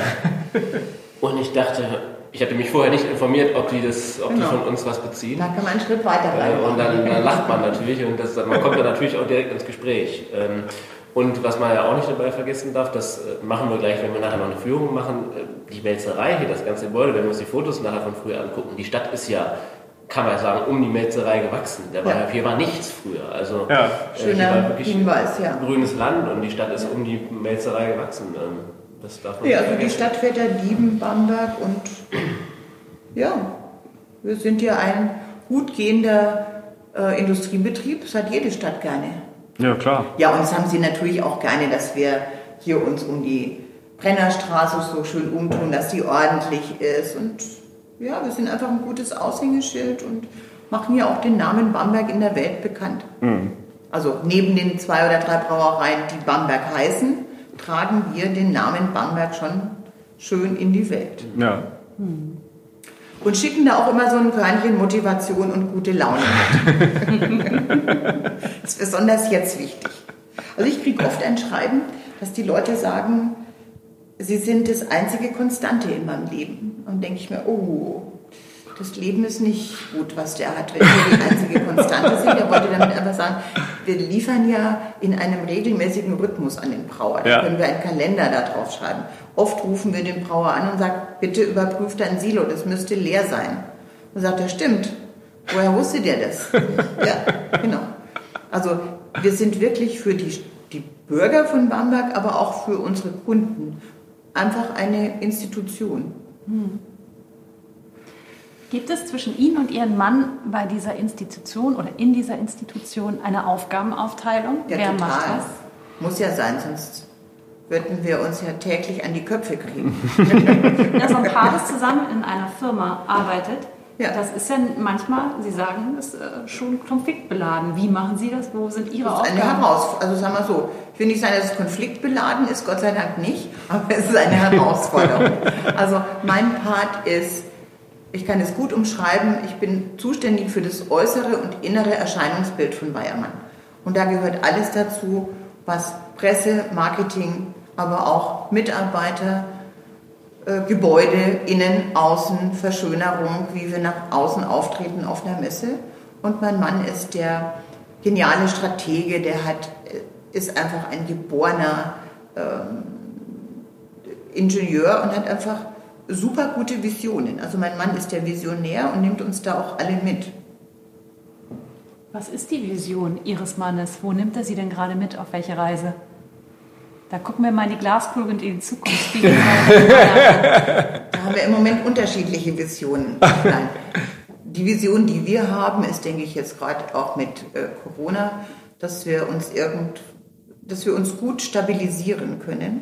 Und ich dachte, ich hatte mich vorher nicht informiert, ob die, das, ob genau. die von uns was beziehen. Da kann man einen Schritt weiter rein. Und dann, dann lacht man natürlich und das, man kommt dann natürlich auch direkt ins Gespräch. Und was man ja auch nicht dabei vergessen darf, das machen wir gleich, wenn wir nachher noch eine Führung machen, die Melzerei hier, das ganze Gebäude, wenn wir uns die Fotos nachher von früher angucken, die Stadt ist ja, kann man sagen, um die Melzerei gewachsen. Da war, ja. Hier war nichts früher. Also, ja. Schöner Hinweis, ja. Grünes Land und die Stadt ist um die Melzerei gewachsen. Das darf man ja, also die Stadtväter lieben Bamberg und ja, wir sind ja ein gut gehender äh, Industriebetrieb, das hat jede Stadt gerne. Ja, klar. Ja, und das haben sie natürlich auch gerne, dass wir hier uns um die Brennerstraße so schön umtun, dass die ordentlich ist und ja, wir sind einfach ein gutes Aushängeschild und machen ja auch den Namen Bamberg in der Welt bekannt. Mhm. Also neben den zwei oder drei Brauereien, die Bamberg heißen, tragen wir den Namen Bamberg schon schön in die Welt. Ja. Hm. Und schicken da auch immer so ein Körnchen Motivation und gute Laune mit. Das ist besonders jetzt wichtig. Also ich kriege oft ein Schreiben, dass die Leute sagen, sie sind das einzige Konstante in meinem Leben. Und denke ich mir, oh, das Leben ist nicht gut, was der hat, wenn wir die einzige Konstante sind. Er wollte damit einfach sagen, wir liefern ja in einem regelmäßigen Rhythmus an den Brauer. Da ja. können wir einen Kalender da drauf schreiben. Oft rufen wir den Brauer an und sagen, bitte überprüf dein Silo, das müsste leer sein. Und sagt er, stimmt. Woher wusste der das? Ja, genau. Also wir sind wirklich für die, die Bürger von Bamberg, aber auch für unsere Kunden einfach eine Institution. Hm. Gibt es zwischen Ihnen und Ihrem Mann bei dieser Institution oder in dieser Institution eine Aufgabenaufteilung? Ja, Wer total. macht das? Muss ja sein, sonst würden wir uns ja täglich an die Köpfe kriegen. Dass ein Paar, das zusammen in einer Firma arbeitet, ja. das ist ja manchmal, Sie sagen, das ist schon konfliktbeladen. Wie machen Sie das? Wo sind Ihre Aufgaben? Das ist eine Herausforderung. Also sagen wir so, ich will nicht sagen, dass es konfliktbeladen ist, Gott sei Dank nicht, aber es ist eine Herausforderung. Also mein Part ist, ich kann es gut umschreiben, ich bin zuständig für das äußere und innere Erscheinungsbild von Weyermann. Und da gehört alles dazu, was Presse, Marketing, aber auch Mitarbeiter, äh, Gebäude, Innen, Außen, Verschönerung, wie wir nach außen auftreten auf einer Messe. Und mein Mann ist der geniale Stratege, der hat, ist einfach ein geborener ähm, Ingenieur und hat einfach super gute Visionen. Also mein Mann ist der Visionär und nimmt uns da auch alle mit. Was ist die Vision Ihres Mannes? Wo nimmt er Sie denn gerade mit? Auf welche Reise? Da gucken wir mal in die Glaskugel und in die Zukunft. Da haben wir im Moment unterschiedliche Visionen. Nein. Die Vision, die wir haben, ist, denke ich, jetzt gerade auch mit äh, Corona, dass wir uns irgend, dass wir uns gut stabilisieren können.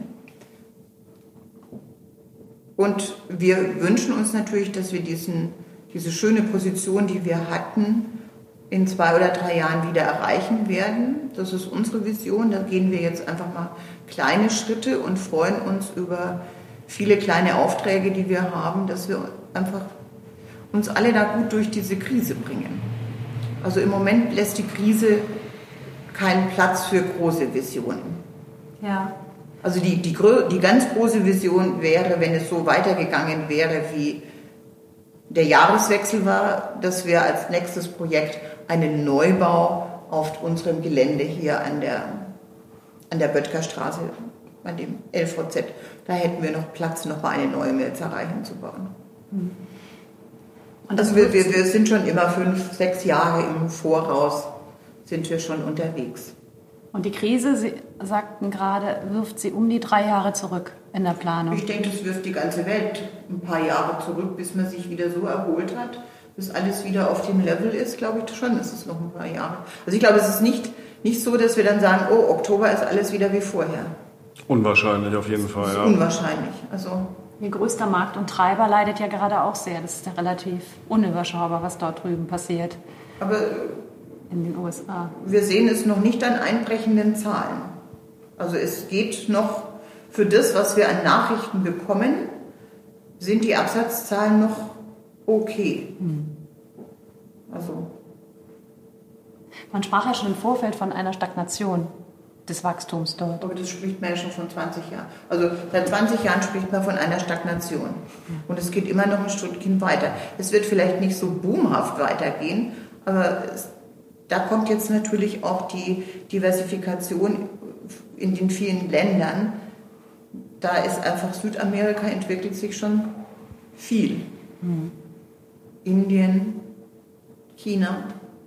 Und wir wünschen uns natürlich, dass wir diesen, diese schöne Position, die wir hatten, in zwei oder drei Jahren wieder erreichen werden. Das ist unsere Vision. Da gehen wir jetzt einfach mal kleine Schritte und freuen uns über viele kleine Aufträge, die wir haben, dass wir einfach uns alle da gut durch diese Krise bringen. Also im Moment lässt die Krise keinen Platz für große Visionen. Ja. Also die, die, die ganz große Vision wäre, wenn es so weitergegangen wäre, wie der Jahreswechsel war, dass wir als nächstes Projekt einen Neubau auf unserem Gelände hier an der, an der Böttgerstraße, an dem L V Z, da hätten wir noch Platz, noch mal eine neue Melzerei hinzubauen. Mhm. Und also wir, wir, wir sind schon immer fünf, sechs Jahre im Voraus, sind wir schon unterwegs. Und die Krise, Sie sagten gerade, wirft Sie um die drei Jahre zurück in der Planung. Ich denke, das wirft die ganze Welt ein paar Jahre zurück, bis man sich wieder so erholt hat, bis alles wieder auf dem Level ist, glaube ich schon, ist es noch ein paar Jahre. Also ich glaube, es ist nicht, nicht so, dass wir dann sagen, oh, Oktober ist alles wieder wie vorher. Unwahrscheinlich auf jeden Fall, das ist ja. Unwahrscheinlich, also... Ihr größter Markt und Treiber leidet ja gerade auch sehr. Das ist ja relativ unüberschaubar, was dort drüben passiert. Aber in den U S A. Wir sehen es noch nicht an einbrechenden Zahlen. Also es geht noch, für das, was wir an Nachrichten bekommen, sind die Absatzzahlen noch okay. Hm. Also. Man sprach ja schon im Vorfeld von einer Stagnation des Wachstums dort. Aber das spricht man ja schon von zwanzig Jahren. Also seit zwanzig Jahren spricht man von einer Stagnation. Und es geht immer noch ein Stückchen weiter. Es wird vielleicht nicht so boomhaft weitergehen, aber es, da kommt jetzt natürlich auch die Diversifikation in den vielen Ländern. Da ist einfach Südamerika entwickelt sich schon viel. Mhm. Indien, China.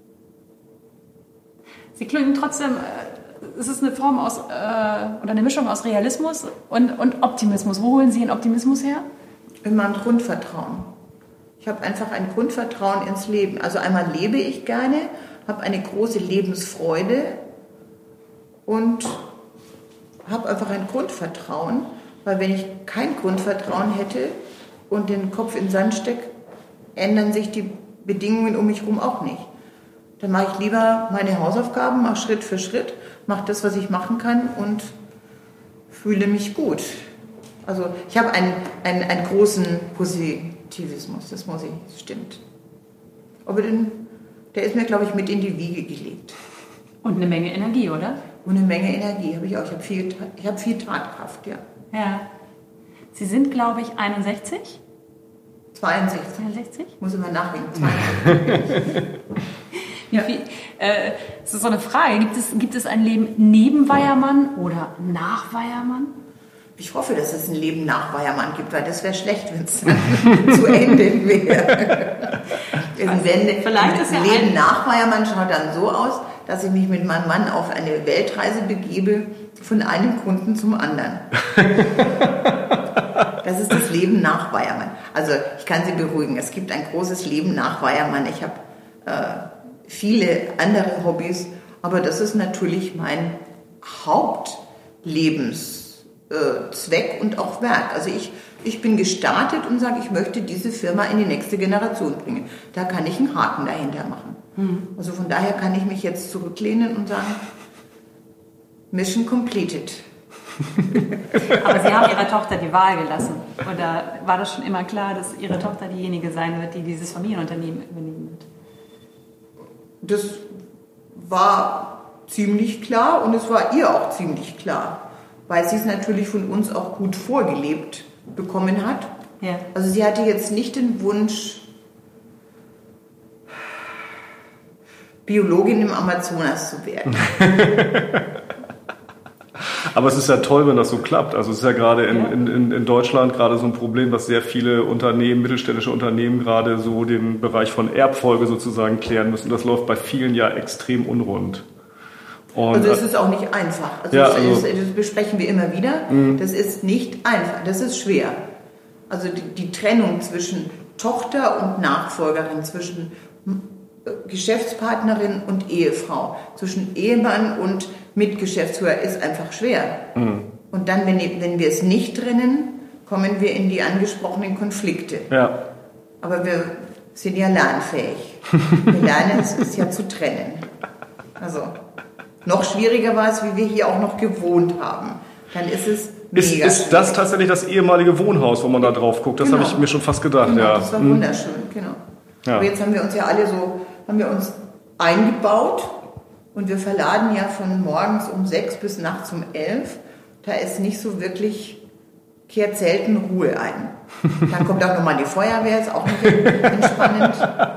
Sie klingen trotzdem... Es ist eine Form aus, äh, oder eine Mischung aus Realismus und, und Optimismus. Wo holen Sie den Optimismus her? In meinem Grundvertrauen. Ich habe einfach ein Grundvertrauen ins Leben. Also einmal lebe ich gerne, habe eine große Lebensfreude und habe einfach ein Grundvertrauen, weil wenn ich kein Grundvertrauen hätte und den Kopf in den Sand stecke, ändern sich die Bedingungen um mich herum auch nicht. Dann mache ich lieber meine Hausaufgaben, mache Schritt für Schritt, mache das, was ich machen kann und fühle mich gut. Also ich habe einen, einen, einen großen Positivismus, das muss ich, das stimmt. Aber den, der ist mir, glaube ich, mit in die Wiege gelegt. Und eine Menge Energie, oder? Und eine Menge Energie habe ich auch. Ich habe viel, ich habe viel Tatkraft, ja. Ja. Sie sind, glaube ich, einundsechzig? zweiundsechzig. zweiundsechzig? Ich muss immer nachdenken. zweiundsechzig. Ja. Wie, äh, das ist so eine Frage. Gibt es, gibt es ein Leben neben Weiermann oder nach Weiermann? Ich hoffe, dass es ein Leben nach Weiermann gibt, weil das wäre schlecht, wenn es dann zu Ende wäre. Also, wenn vielleicht ist ja Leben nach Weiermann schaut dann so aus, dass ich mich mit meinem Mann auf eine Weltreise begebe, von einem Kunden zum anderen. Das ist das Leben nach Weiermann. Also ich kann Sie beruhigen, es gibt ein großes Leben nach Weiermann. Ich habe äh, viele andere Hobbys, aber das ist natürlich mein Hauptlebenszweck und auch Werk. Also ich, ich bin gestartet und sage, ich möchte diese Firma in die nächste Generation bringen. Da kann ich einen Haken dahinter machen. Mhm. Also von daher kann ich mich jetzt zurücklehnen und sagen, Mission completed. Aber Sie haben Ihrer Tochter die Wahl gelassen. Oder war das schon immer klar, dass Ihre Tochter diejenige sein wird, die dieses Familienunternehmen übernehmen wird? Das war ziemlich klar und es war ihr auch ziemlich klar, weil sie es natürlich von uns auch gut vorgelebt bekommen hat. Ja. Also sie hatte jetzt nicht den Wunsch, Biologin im Amazonas zu werden. Aber es ist ja toll, wenn das so klappt. Also es ist ja gerade in, ja. in, in Deutschland gerade so ein Problem, was sehr viele Unternehmen, mittelständische Unternehmen gerade so den Bereich von Erbfolge sozusagen klären müssen. Das läuft bei vielen ja extrem unrund. Und also es ist auch nicht einfach. Also, ja, also das, das besprechen wir immer wieder. Mhm. Das ist nicht einfach, das ist schwer. Also die, die Trennung zwischen Tochter und Nachfolgerin, zwischen Geschäftspartnerin und Ehefrau, zwischen Ehemann und Mitgeschäftsführer ist einfach schwer. Mhm. Und dann, wenn, wenn wir es nicht trennen, kommen wir in die angesprochenen Konflikte. Ja. Aber wir sind ja lernfähig. Wir lernen es ist ja zu trennen. Also noch schwieriger war es, wie wir hier auch noch gewohnt haben. Dann ist es mega. Ist, ist das tatsächlich das ehemalige Wohnhaus, wo man da drauf guckt? Das genau. habe ich mir schon fast gedacht. Genau, ja. Das war wunderschön, genau. Ja. Aber jetzt haben wir uns ja alle so, haben wir uns eingebaut und wir verladen ja von morgens um sechs bis nachts um elf. Da ist nicht so wirklich, kehrt selten Ruhe ein. Dann kommt auch nochmal die Feuerwehr, ist auch nicht entspannend.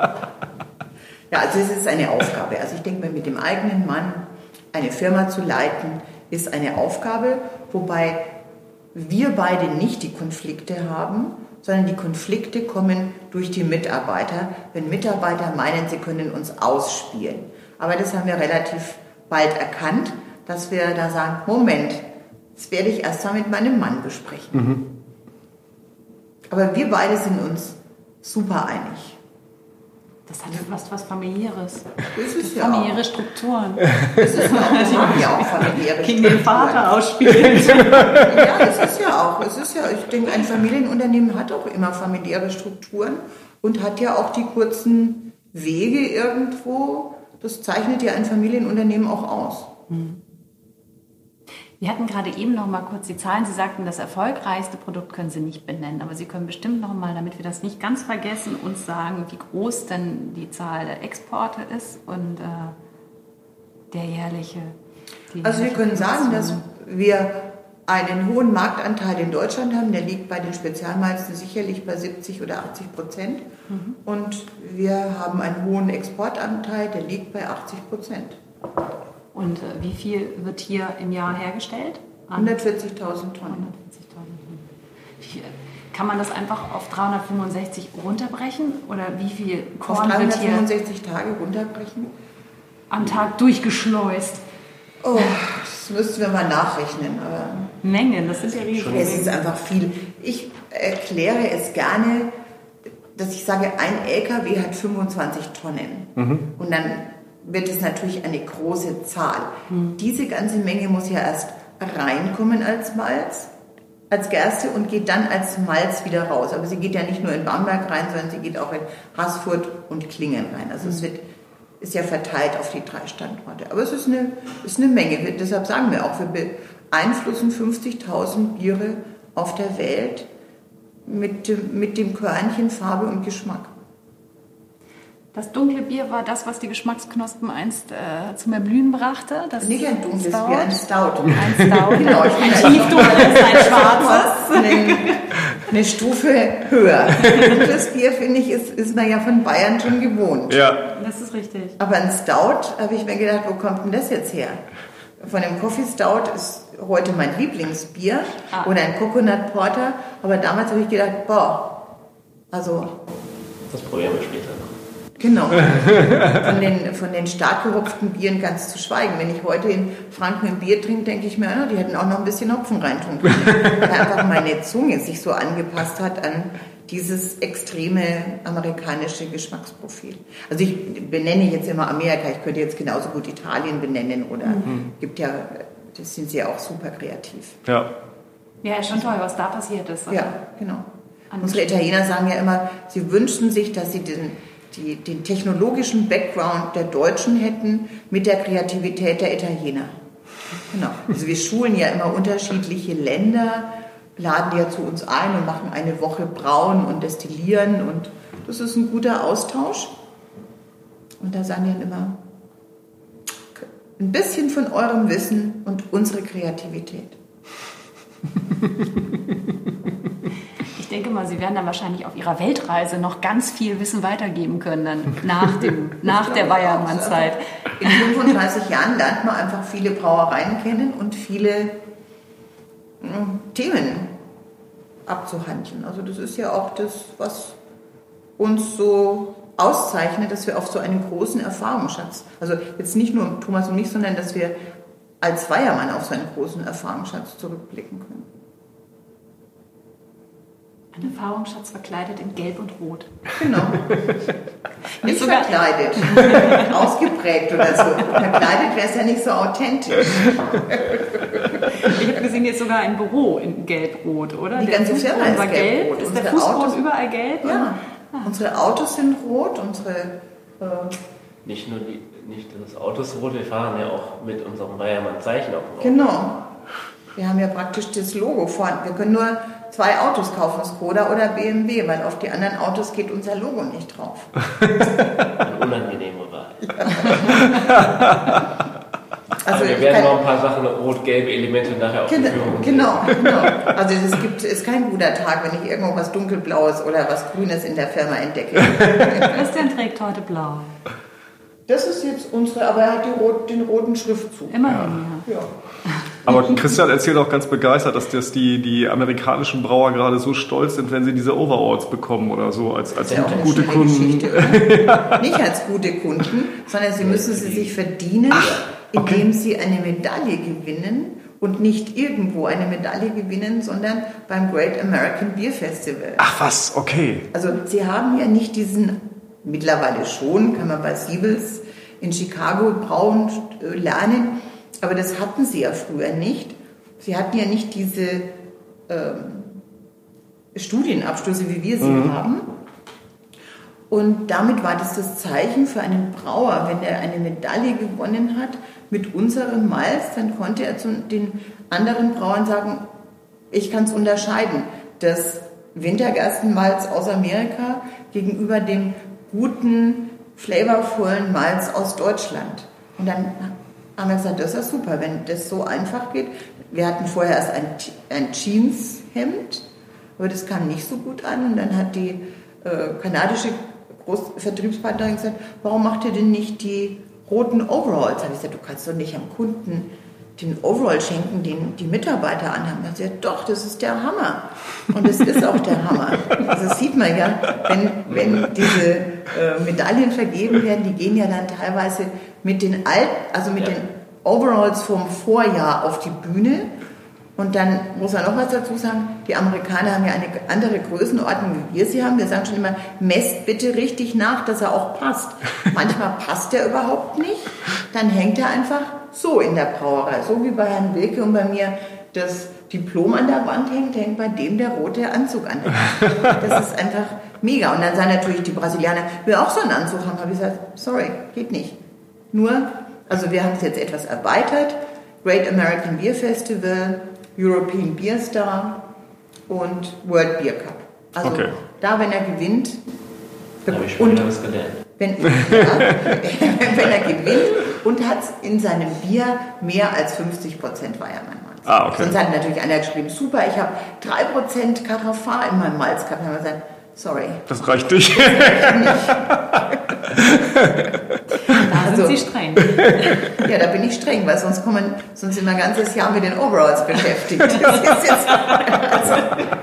Ja, also es ist eine Aufgabe. Also ich denke mal, mit dem eigenen Mann eine Firma zu leiten, ist eine Aufgabe, wobei wir beide nicht die Konflikte haben, sondern die Konflikte kommen durch die Mitarbeiter, wenn Mitarbeiter meinen, sie können uns ausspielen. Aber das haben wir relativ bald erkannt, dass wir da sagen, Moment, das werde ich erst mal mit meinem Mann besprechen. Mhm. Aber wir beide sind uns super einig. Das hat fast was Familiäres. Das ist ja familiäre auch. Strukturen. Das ist ja auch, das haben ja auch familiäre King den Vater ausspielen. Ja, das ist ja auch. Es ist ja, ich denke, ein Familienunternehmen hat auch immer familiäre Strukturen und hat ja auch die kurzen Wege irgendwo. Das zeichnet ja ein Familienunternehmen auch aus. Mhm. Wir hatten gerade eben noch mal kurz die Zahlen. Sie sagten, das erfolgreichste Produkt können Sie nicht benennen, aber Sie können bestimmt noch mal, damit wir das nicht ganz vergessen, uns sagen, wie groß denn die Zahl der Exporte ist und äh, der jährliche. Also wir können sagen, dass wir einen hohen Marktanteil in Deutschland haben. Der liegt bei den Spezialmalzen sicherlich bei siebzig oder achtzig Prozent. Mhm. Und wir haben einen hohen Exportanteil, der liegt bei achtzig Prozent. Und äh, wie viel wird hier im Jahr hergestellt? hundertvierzigtausend Tonnen. hundertvierzigtausend. Wie, kann man das einfach auf dreihundertfünfundsechzig runterbrechen? Oder wie viel Korn wird hier dreihundertfünfundsechzig Tage runterbrechen? Am Tag durchgeschleust? Oh, das müssten wir mal nachrechnen. Aber Mengen, das sind ja riesige Mengen. Es ist einfach viel. Ich erkläre es gerne, dass ich sage, ein L K W hat fünfundzwanzig Tonnen. Mhm. Und dann wird es natürlich eine große Zahl. Mhm. Diese ganze Menge muss ja erst reinkommen als Malz, als Gerste und geht dann als Malz wieder raus. Aber sie geht ja nicht nur in Bamberg rein, sondern sie geht auch in Haßfurt und Klingen rein. Also mhm. es wird, ist ja verteilt auf die drei Standorte. Aber es ist eine, ist eine Menge. Wir, deshalb sagen wir auch, wir beeinflussen fünfzigtausend Biere auf der Welt mit, mit dem Körnchen Farbe und Geschmack. Das dunkle Bier war das, was die Geschmacksknospen einst äh, zum Erblühen brachte. Das nicht ein dunkles Bier, ein Stout. Ein Stout. Genau, ein tiefdunkles, ein schwarzes. Eine, eine Stufe höher. Dunkles Bier, finde ich, ist, ist man ja von Bayern schon gewohnt. Ja. Das ist richtig. Aber ein Stout, habe ich mir gedacht, wo kommt denn das jetzt her? Von dem Coffee Stout ist heute mein Lieblingsbier ah. oder ein Coconut Porter. Aber damals habe ich gedacht, boah, also... Das probieren wir später noch. Genau. Von den, von den stark gehopften Bieren ganz zu schweigen. Wenn ich heute in Franken ein Bier trinke, denke ich mir, oh, die hätten auch noch ein bisschen Hopfen reintun können. Weil einfach meine Zunge sich so angepasst hat an dieses extreme amerikanische Geschmacksprofil. Also ich benenne jetzt immer Amerika, ich könnte jetzt genauso gut Italien benennen oder mhm. gibt ja, das sind sie ja auch super kreativ. Ja. Ja, schon toll, was da passiert ist. Ja, genau. Unsere Italiener sagen ja immer, sie wünschen sich, dass sie den Die, den technologischen Background der Deutschen hätten mit der Kreativität der Italiener. Genau. Also wir schulen ja immer unterschiedliche Länder, laden ja zu uns ein und machen eine Woche brauen und destillieren und das ist ein guter Austausch. Und da sagen wir dann immer, ein bisschen von eurem Wissen und unsere Kreativität. Ich denke mal, Sie werden dann wahrscheinlich auf Ihrer Weltreise noch ganz viel Wissen weitergeben können, dann nach, dem, nach der Weyermann-Zeit. In fünfunddreißig Jahren lernt man einfach viele Brauereien kennen und viele Themen abzuhandeln. Also das ist ja auch das, was uns so auszeichnet, dass wir auf so einen großen Erfahrungsschatz, also jetzt nicht nur Thomas und mich, sondern dass wir als Weiermann auf so einen großen Erfahrungsschatz zurückblicken können. Ein Erfahrungsschatz verkleidet in Gelb und Rot. Genau. Nicht sogar verkleidet, ausgeprägt oder so. Verkleidet wäre es ja nicht so authentisch. Ich habe gesehen, jetzt sogar ein Büro in Gelb-Rot, oder? Die ganze Firma ist gelb. gelb-rot. Ist der Fußboden überall gelb? Ja. Ah. Unsere Autos sind rot, unsere... Äh nicht nur die, nicht das Auto ist rot, wir fahren ja auch mit unserem Weiermann-Zeichen auf dem Auto. Genau. Wir haben ja praktisch das Logo vorne. Wir können nur zwei Autos kaufen, Skoda oder B M W, weil auf die anderen Autos geht unser Logo nicht drauf. Eine unangenehme Wahl. Also wir werden noch ein paar Sachen, rot-gelbe Elemente nachher auf genau, die Führung. Genau, genau. Also es gibt, ist kein guter Tag, wenn ich irgendwo was Dunkelblaues oder was Grünes in der Firma entdecke. Christian trägt heute blau. Das ist jetzt unsere, aber er hat die rot, den roten Schriftzug. Immerhin, ja. ja. Aber Christian erzählt auch ganz begeistert, dass das die, die amerikanischen Brauer gerade so stolz sind, wenn sie diese Overalls bekommen oder so, als, als ja gute, gute Kunden. Ja. Nicht als gute Kunden, sondern sie müssen sie sich verdienen, Ach, okay. indem sie eine Medaille gewinnen und nicht irgendwo eine Medaille gewinnen, sondern beim Great American Beer Festival. Ach was, okay. Also sie haben ja nicht diesen, mittlerweile schon, kann man bei Siebels in Chicago brauen lernen, aber das hatten sie ja früher nicht. Sie hatten ja nicht diese ähm, Studienabschlüsse, wie wir sie mhm. haben. Und damit war das das Zeichen für einen Brauer. Wenn er eine Medaille gewonnen hat mit unserem Malz, dann konnte er zu den anderen Brauern sagen, ich kann es unterscheiden. Das Wintergerstenmalz aus Amerika gegenüber dem guten, flavorvollen Malz aus Deutschland. Und dann haben wir gesagt, das ist super, wenn das so einfach geht. Wir hatten vorher erst ein, ein Jeanshemd, aber das kam nicht so gut an. Und dann hat die äh, kanadische Großvertriebspartnerin gesagt, warum macht ihr denn nicht die roten Overalls? Da habe ich gesagt, du kannst doch nicht am Kunden den Overall schenken, den die Mitarbeiter anhaben. Da hat sie gesagt, doch, das ist der Hammer. Und es ist auch der Hammer. Also das sieht man ja, wenn, wenn diese äh, Medaillen vergeben werden, die gehen ja dann teilweise mit den alten, also mit ja. den Overalls vom Vorjahr auf die Bühne. Und dann muss man noch was dazu sagen, die Amerikaner haben ja eine andere Größenordnung, wie wir sie haben. Wir sagen schon immer, messt bitte richtig nach, dass er auch passt. Manchmal passt er überhaupt nicht, dann hängt er einfach so in der Brauerei. So wie bei Herrn Wilke und bei mir das Diplom an der Wand hängt, hängt bei dem der rote Anzug an der Wand. Das ist einfach mega. Und dann sagen natürlich die Brasilianer, will auch so einen Anzug haben. Habe ich gesagt, sorry, geht nicht. Nur, also wir haben es jetzt etwas erweitert. Great American Beer Festival, European Beer Star und World Beer Cup. Also okay. da, wenn er gewinnt, da habe ich schon wieder was gelernt. Wenn, ja, wenn er gewinnt und hat in seinem Bier mehr als fünfzig Prozent Weiermann Malz. Ah, okay. Sonst hat natürlich einer geschrieben, super, ich habe drei Prozent Carafa in meinem Malz gehabt. Dann haben wir gesagt, sorry. Das reicht nicht. Das reicht nicht. Da sind also, Sie streng. Ja, da bin ich streng, weil sonst kommen, sonst sind wir ein ganzes Jahr mit den Overalls beschäftigt. Das ist jetzt, also.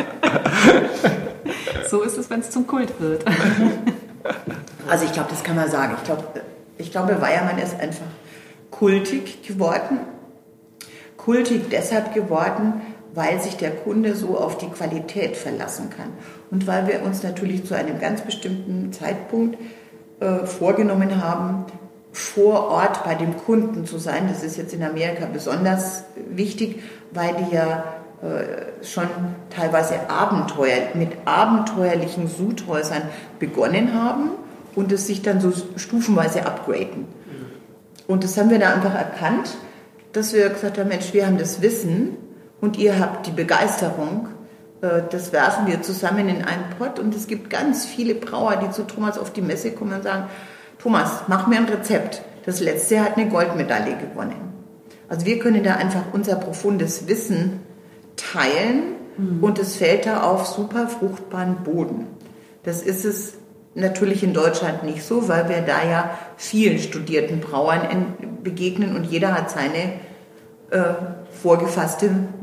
So ist es, wenn es zum Kult wird. Also ich glaube, das kann man sagen. Ich glaube, ich glaube, Weiermann ist einfach kultig geworden. Kultig deshalb geworden, weil sich der Kunde so auf die Qualität verlassen kann. Und weil wir uns natürlich zu einem ganz bestimmten Zeitpunkt äh, vorgenommen haben, vor Ort bei dem Kunden zu sein. Das ist jetzt in Amerika besonders wichtig, weil die ja äh, schon teilweise Abenteuer, mit abenteuerlichen Sudhäusern begonnen haben und es sich dann so stufenweise upgraden. Und das haben wir da einfach erkannt, dass wir gesagt haben, Mensch, wir haben das Wissen und ihr habt die Begeisterung, das werfen wir zusammen in einen Pott und es gibt ganz viele Brauer, die zu Thomas auf die Messe kommen und sagen, Thomas, mach mir ein Rezept. Das letzte Jahr hat eine Goldmedaille gewonnen. Also wir können da einfach unser profundes Wissen teilen mhm. und es fällt da auf super fruchtbaren Boden. Das ist es natürlich in Deutschland nicht so, weil wir da ja vielen studierten Brauern begegnen und jeder hat seine äh, vorgefasste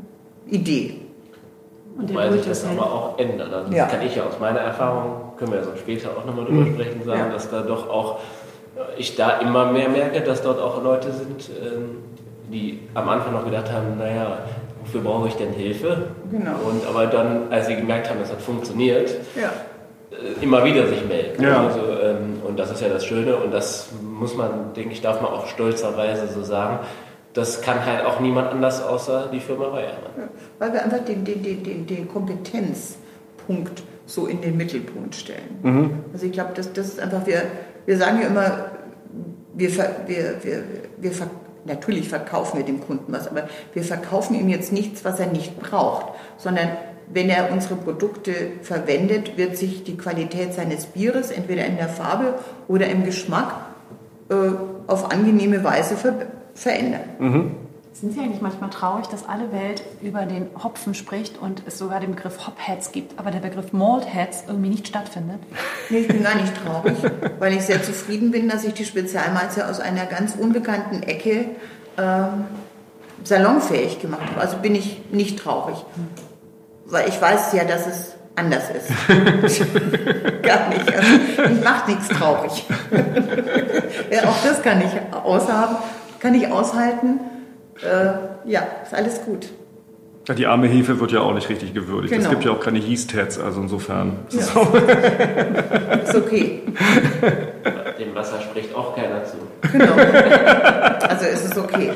Idee. Und Wobei sich das aber auch ändert. Also das ja. kann ich ja aus meiner Erfahrung, können wir ja so später auch nochmal drüber mhm. sprechen, sagen, ja. dass da doch auch, ich da immer mehr merke, dass dort auch Leute sind, die am Anfang noch gedacht haben, naja, wofür brauche ich denn Hilfe? Genau. Und aber dann, als sie gemerkt haben, es hat funktioniert, ja. immer wieder sich melden. Ja. Also, und das ist ja das Schöne und das muss man, denke ich, darf man auch stolzerweise so sagen, das kann halt auch niemand anders außer die Firma Weyermann. Ja, weil wir einfach den, den, den, den Kompetenzpunkt so in den Mittelpunkt stellen. Mhm. Also ich glaube, das, das ist einfach, wir, wir sagen ja immer, wir, wir, wir, wir, wir natürlich verkaufen wir dem Kunden was, aber wir verkaufen ihm jetzt nichts, was er nicht braucht, sondern wenn er unsere Produkte verwendet, wird sich die Qualität seines Bieres entweder in der Farbe oder im Geschmack äh, auf angenehme Weise verbessern. verändern. Mhm. Sind Sie eigentlich manchmal traurig, dass alle Welt über den Hopfen spricht und es sogar den Begriff Hopheads gibt, aber der Begriff Maltheads irgendwie nicht stattfindet? Nee, ich bin gar nicht traurig, weil ich sehr zufrieden bin, dass ich die Spezialmalze aus einer ganz unbekannten Ecke ähm, salonfähig gemacht habe. Also bin ich nicht traurig, weil ich weiß ja, dass es anders ist. Gar nicht. Also, mich macht nichts traurig. Ja, auch das kann ich aushaben. Kann ich aushalten. Äh, ja, ist alles gut. Ja, die arme Hefe wird ja auch nicht richtig gewürdigt. Genau. Es gibt ja auch keine Yeast-Heads, also insofern. Ja. Ist, ist okay. Dem Wasser spricht auch keiner zu. Genau. Also ist es okay.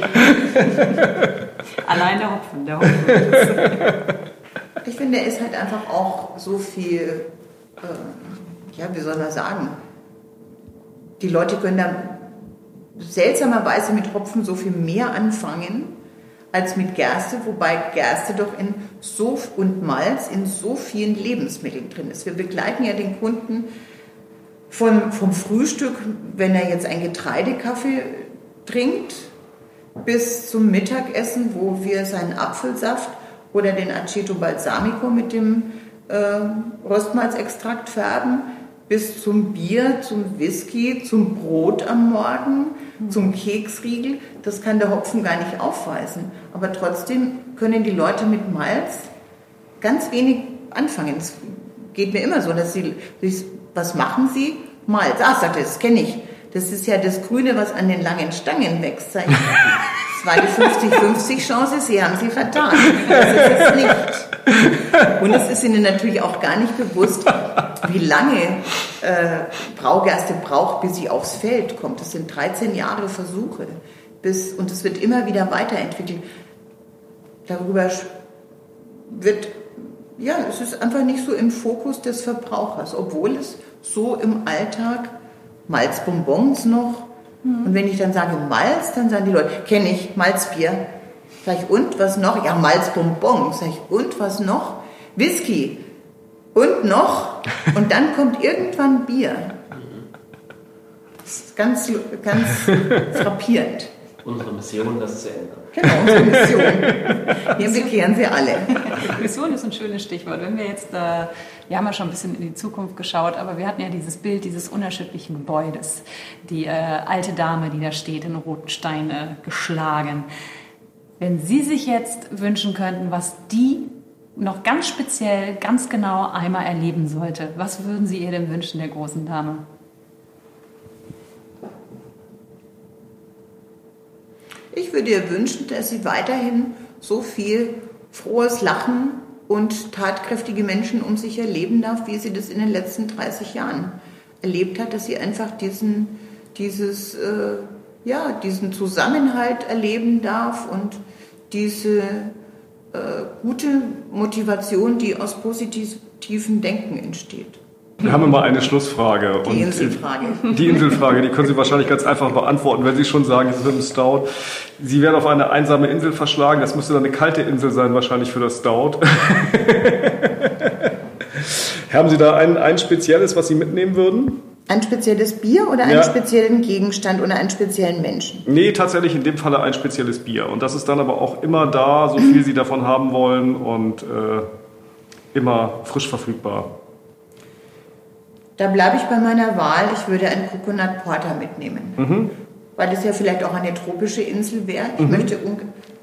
Allein der Hopfen, der Hopfen. Ich finde, er ist halt einfach auch so viel, äh, ja, wie soll man sagen, die Leute können da seltsamerweise mit Hopfen so viel mehr anfangen als mit Gerste, wobei Gerste doch in so und Malz in so vielen Lebensmitteln drin ist. Wir begleiten ja den Kunden von, vom Frühstück, wenn er jetzt einen Getreidekaffee trinkt, bis zum Mittagessen, wo wir seinen Apfelsaft oder den Aceto Balsamico mit dem äh, Röstmalzextrakt färben, bis zum Bier, zum Whisky, zum Brot am Morgen, zum Keksriegel. Das kann der Hopfen gar nicht aufweisen. Aber trotzdem können die Leute mit Malz ganz wenig anfangen. Es geht mir immer so, dass sie, was machen sie? Malz. Ach, sagt er, das kenne ich. Das ist ja das Grüne, was an den langen Stangen wächst. Sag ich, das war die fünfzig fünfzig Chance, Sie haben sie vertan. Das ist es nicht. Und es ist Ihnen natürlich auch gar nicht bewusst, wie lange äh, Braugerste braucht, bis sie aufs Feld kommt. Das sind dreizehn Jahre Versuche. Bis, und es wird immer wieder weiterentwickelt. Darüber wird, ja, es ist einfach nicht so im Fokus des Verbrauchers, obwohl es so im Alltag Malzbonbons noch. Mhm. Und wenn ich dann sage Malz, dann sagen die Leute, kenne ich, Malzbier. Sag ich, und was noch? Ja, Malzbonbons. Sag ich, und was noch? Whisky. Und noch? Und dann kommt irgendwann Bier. Das ist ganz, ganz frappierend. Unsere Mission, das zu ändern. Genau, unsere Mission. Hier bekehren wir alle. Mission ist ein schönes Stichwort. Wenn wir jetzt, äh, wir haben ja schon ein bisschen in die Zukunft geschaut, aber wir hatten ja dieses Bild dieses unerschütterlichen Gebäudes. Die äh, alte Dame, die da steht, in roten Stein äh, geschlagen. Wenn Sie sich jetzt wünschen könnten, was die noch ganz speziell, ganz genau einmal erleben sollte, was würden Sie ihr denn wünschen, der großen Dame? Ich würde ihr wünschen, dass sie weiterhin so viel frohes Lachen und tatkräftige Menschen um sich erleben darf, wie sie das in den letzten dreißig Jahren erlebt hat, dass sie einfach diesen, dieses, äh, ja, diesen Zusammenhalt erleben darf und diese äh, gute Motivation, die aus positivem Denken entsteht. Wir haben immer eine Schlussfrage. Die und Inselfrage. Die Inselfrage, die können Sie wahrscheinlich ganz einfach beantworten, wenn Sie schon sagen, es ist ein Stout. Sie werden auf eine einsame Insel verschlagen, das müsste dann eine kalte Insel sein, wahrscheinlich für das Stout. Haben Sie da ein, ein spezielles, was Sie mitnehmen würden? Ein spezielles Bier oder einen ja. speziellen Gegenstand oder einen speziellen Menschen? Nee, tatsächlich in dem Falle ein spezielles Bier. Und das ist dann aber auch immer da, so viel Sie davon haben wollen und äh, immer frisch verfügbar. Da bleibe ich bei meiner Wahl. Ich würde einen Coconut Porter mitnehmen. Mhm. Weil das ja vielleicht auch eine tropische Insel wäre. Ich, mhm. möchte,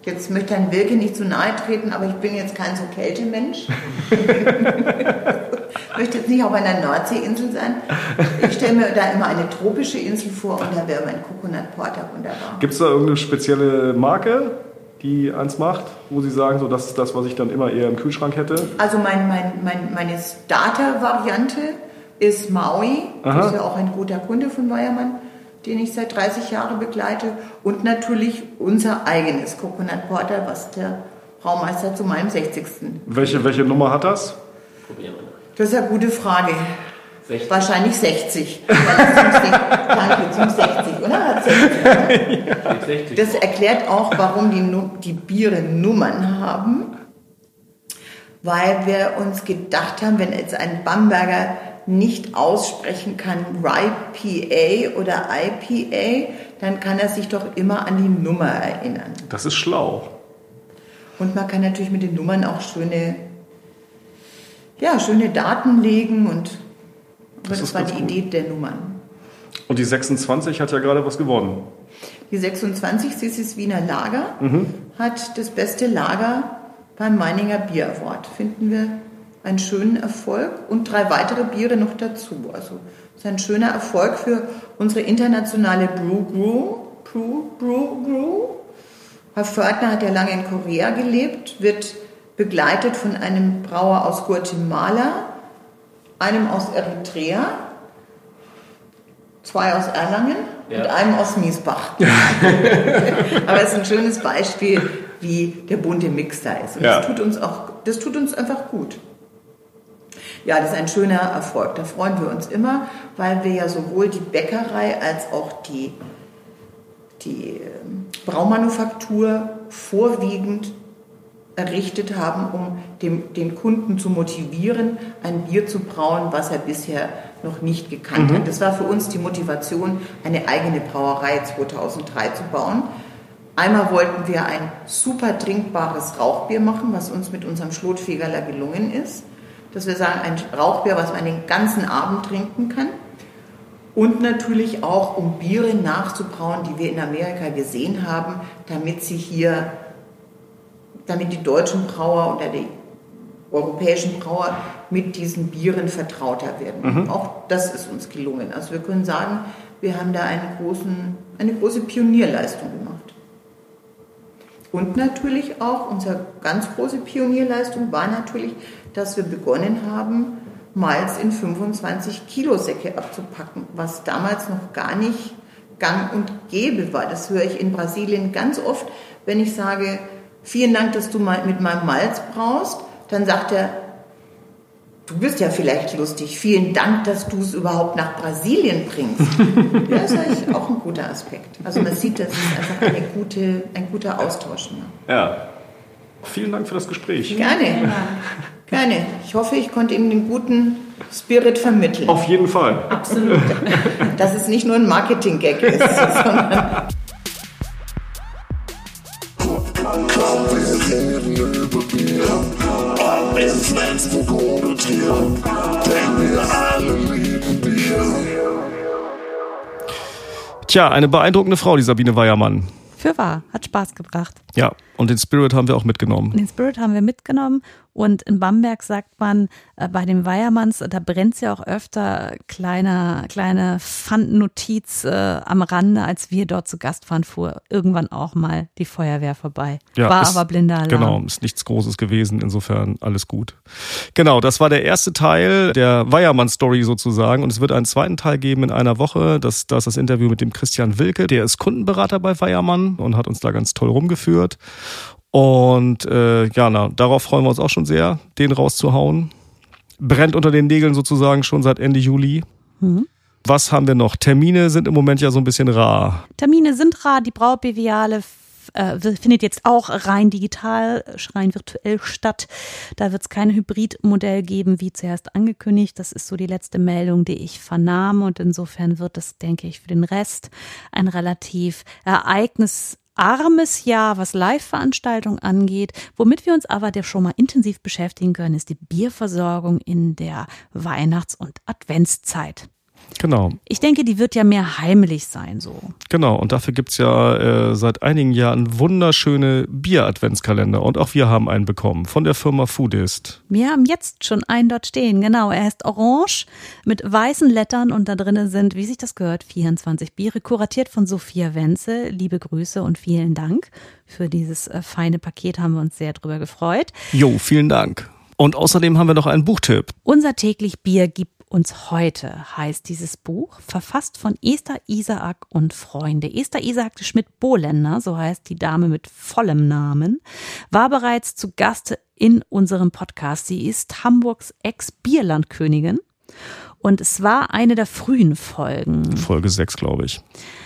Jetzt möchte Herrn Wilke nicht zu nahe treten, aber ich bin jetzt kein so Kältemensch. Ich möchte jetzt nicht auf einer Nordseeinsel sein. Ich stelle mir da immer eine tropische Insel vor und da wäre mein Coconut Porter wunderbar. Gibt es da irgendeine spezielle Marke, die eins macht, wo Sie sagen, so, das ist das, was ich dann immer eher im Kühlschrank hätte? Also mein, mein, mein, meine Starter-Variante ist Maui. Aha. Das ist ja auch ein guter Kunde von Weyermann, den ich seit dreißig Jahren begleite. Und natürlich unser eigenes Coconut Porter, was der Braumeister zu meinem sechzigsten Welche, welche Nummer hat das? Probieren wir. Das ist eine gute Frage. sechzig. Wahrscheinlich sechzig. Danke, zum sechzig, oder? Hat sechzig. Das erklärt auch, warum die, die Biere Nummern haben. Weil wir uns gedacht haben, wenn jetzt ein Bamberger nicht aussprechen kann Rye P A oder I P A, dann kann er sich doch immer an die Nummer erinnern. Das ist schlau. Und man kann natürlich mit den Nummern auch schöne, ja, schöne Daten legen und das, das war die gut. Idee der Nummern. Und die sechsundzwanzig hat ja gerade was gewonnen. Die sechsundzwanzig, Sissis Wiener Lager, mhm. hat das beste Lager beim Meininger Bier Award. Finden wir einen schönen Erfolg und drei weitere Biere noch dazu. Also es ist ein schöner Erfolg für unsere internationale Brew Brew. Brew Brew Brew. Herr Fördner hat ja lange in Korea gelebt, wird begleitet von einem Brauer aus Guatemala, einem aus Eritrea, zwei aus Erlangen ja. und einem aus Miesbach. Aber es ist ein schönes Beispiel, wie der bunte Mix da ist. Und ja. das tut uns auch, das tut uns einfach gut. Ja, das ist ein schöner Erfolg. Da freuen wir uns immer, weil wir ja sowohl die Bäckerei als auch die, die Braumanufaktur vorwiegend errichtet haben, um dem, den Kunden zu motivieren, ein Bier zu brauen, was er bisher noch nicht gekannt mhm. hat. Das war für uns die Motivation, eine eigene Brauerei zweitausenddrei zu bauen. Einmal wollten wir ein super trinkbares Rauchbier machen, was uns mit unserem Schlotfegerler gelungen ist. Dass wir sagen, ein Rauchbier, was man den ganzen Abend trinken kann. Und natürlich auch, um Biere nachzubrauen, die wir in Amerika gesehen haben, damit sie hier, damit die deutschen Brauer oder die europäischen Brauer mit diesen Bieren vertrauter werden. Mhm. Auch das ist uns gelungen. Also wir können sagen, wir haben da einen großen, eine große Pionierleistung gemacht. Und natürlich auch, unsere ganz große Pionierleistung war natürlich, dass wir begonnen haben, Malz in fünfundzwanzig Kilo Säcke abzupacken, was damals noch gar nicht gang und gäbe war. Das höre ich in Brasilien ganz oft, wenn ich sage, vielen Dank, dass du mal mit meinem Malz braust, dann sagt er, du bist ja vielleicht lustig, vielen Dank, dass du es überhaupt nach Brasilien bringst. Ja, das ist eigentlich auch ein guter Aspekt. Also man sieht, das ist einfach eine gute, ein guter Austausch. Ne? Ja, vielen Dank für das Gespräch. Gerne, gerne. Ich hoffe, ich konnte ihm den guten Spirit vermitteln. Auf jeden Fall. Absolut. Dass es nicht nur ein Marketing-Gag ist, sondern... Ob in Flensburg oder Trier, denn wir alle lieben Bier. Tja, eine beeindruckende Frau, die Sabine Weyermann. Für wahr, hat Spaß gebracht. Ja, und den Spirit haben wir auch mitgenommen. Den Spirit haben wir mitgenommen und in Bamberg sagt man, äh, bei den Weyermanns, da brennt es ja auch öfter, kleine, kleine Pfandnotiz äh, am Rande, als wir dort zu Gast waren, fuhr irgendwann auch mal die Feuerwehr vorbei. Ja, war ist, aber blinder Alarm. Genau, ist nichts Großes gewesen, insofern alles gut. Genau, das war der erste Teil der Weyermann-Story sozusagen und es wird einen zweiten Teil geben in einer Woche. Das, das ist das Interview mit dem Christian Wilke, der ist Kundenberater bei Weyermann und hat uns da ganz toll rumgeführt. Und äh, ja, na, darauf freuen wir uns auch schon sehr, den rauszuhauen. Brennt unter den Nägeln sozusagen schon seit Ende Juli. Mhm. Was haben wir noch? Termine sind im Moment ja so ein bisschen rar. Termine sind rar. Die Brautbiviale äh, findet jetzt auch rein digital, rein virtuell statt. Da wird es kein Hybridmodell geben, wie zuerst angekündigt. Das ist so die letzte Meldung, die ich vernahm. Und insofern wird es, denke ich, für den Rest ein relativ ereignisarmes Jahr, was Live-Veranstaltungen angeht. Womit wir uns aber schon mal intensiv beschäftigen können, ist die Bierversorgung in der Weihnachts- und Adventszeit. Genau. Ich denke, die wird ja mehr heimelig sein so. Genau, und dafür gibt's ja äh, seit einigen Jahren wunderschöne Bier-Adventskalender. Und auch wir haben einen bekommen von der Firma Foodist. Wir haben jetzt schon einen dort stehen, genau. Er ist orange mit weißen Lettern und da drinnen sind, wie sich das gehört, vierundzwanzig Biere, kuratiert von Sophia Wenzel. Liebe Grüße und vielen Dank für dieses äh, feine Paket, haben wir uns sehr drüber gefreut. Jo, vielen Dank. Und außerdem haben wir noch einen Buchtipp. Unser täglich Bier gibt uns heute, heißt dieses Buch, verfasst von Esther Isaak und Freunde. Esther Isaak Schmidt-Bohländer, so heißt die Dame mit vollem Namen, war bereits zu Gast in unserem Podcast. Sie ist Hamburgs Ex-Bierlandkönigin und es war eine der frühen Folgen. Folge sechs, glaube ich.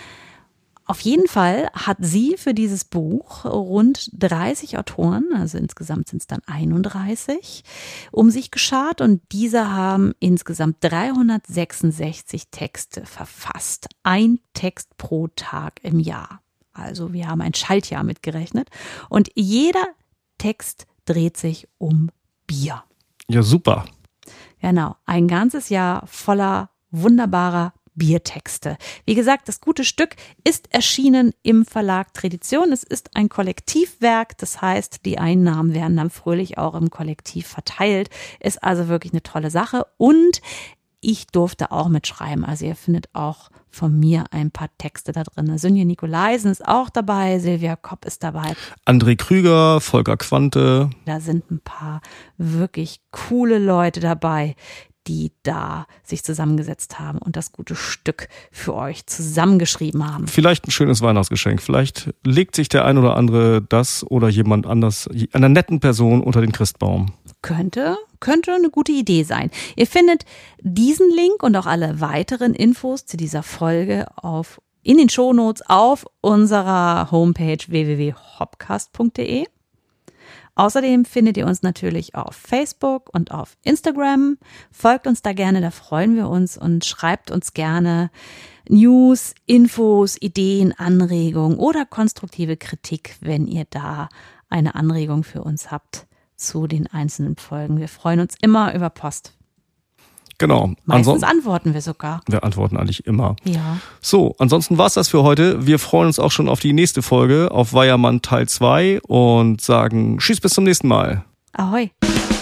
Auf jeden Fall hat sie für dieses Buch rund dreißig Autoren, also insgesamt sind es dann einunddreißig, um sich geschart und diese haben insgesamt dreihundertsechsundsechzig Texte verfasst. Ein Text pro Tag im Jahr. Also wir haben ein Schaltjahr mitgerechnet und jeder Text dreht sich um Bier. Ja, super. Genau, ein ganzes Jahr voller wunderbarer Biertexte. Wie gesagt, das gute Stück ist erschienen im Verlag Tradition. Es ist ein Kollektivwerk, das heißt, die Einnahmen werden dann fröhlich auch im Kollektiv verteilt. Ist also wirklich eine tolle Sache und ich durfte auch mitschreiben. Also ihr findet auch von mir ein paar Texte da drin. Sünje Nikolaisen ist auch dabei, Silvia Kopp ist dabei. André Krüger, Volker Quante. Da sind ein paar wirklich coole Leute dabei, die da sich zusammengesetzt haben und das gute Stück für euch zusammengeschrieben haben. Vielleicht ein schönes Weihnachtsgeschenk. Vielleicht legt sich der ein oder andere das oder jemand anders, einer netten Person unter den Christbaum. Könnte, könnte eine gute Idee sein. Ihr findet diesen Link und auch alle weiteren Infos zu dieser Folge auf, in den Shownotes auf unserer Homepage w w w punkt hopcast punkt d e. Außerdem findet ihr uns natürlich auf Facebook und auf Instagram. Folgt uns da gerne, da freuen wir uns und schreibt uns gerne News, Infos, Ideen, Anregungen oder konstruktive Kritik, wenn ihr da eine Anregung für uns habt zu den einzelnen Folgen. Wir freuen uns immer über Post. Genau. Meistens Anson- antworten wir sogar. Wir antworten eigentlich immer. Ja. So, ansonsten war's das für heute. Wir freuen uns auch schon auf die nächste Folge, auf Weiermann Teil zwei und sagen Tschüss, bis zum nächsten Mal. Ahoi.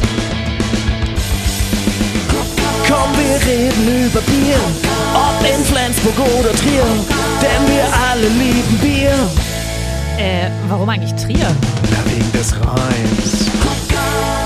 Komm, wir reden über Bier, ob in Flensburg oder Trier, denn wir alle lieben Bier. Äh, warum eigentlich Trier? Na, wegen des Reims.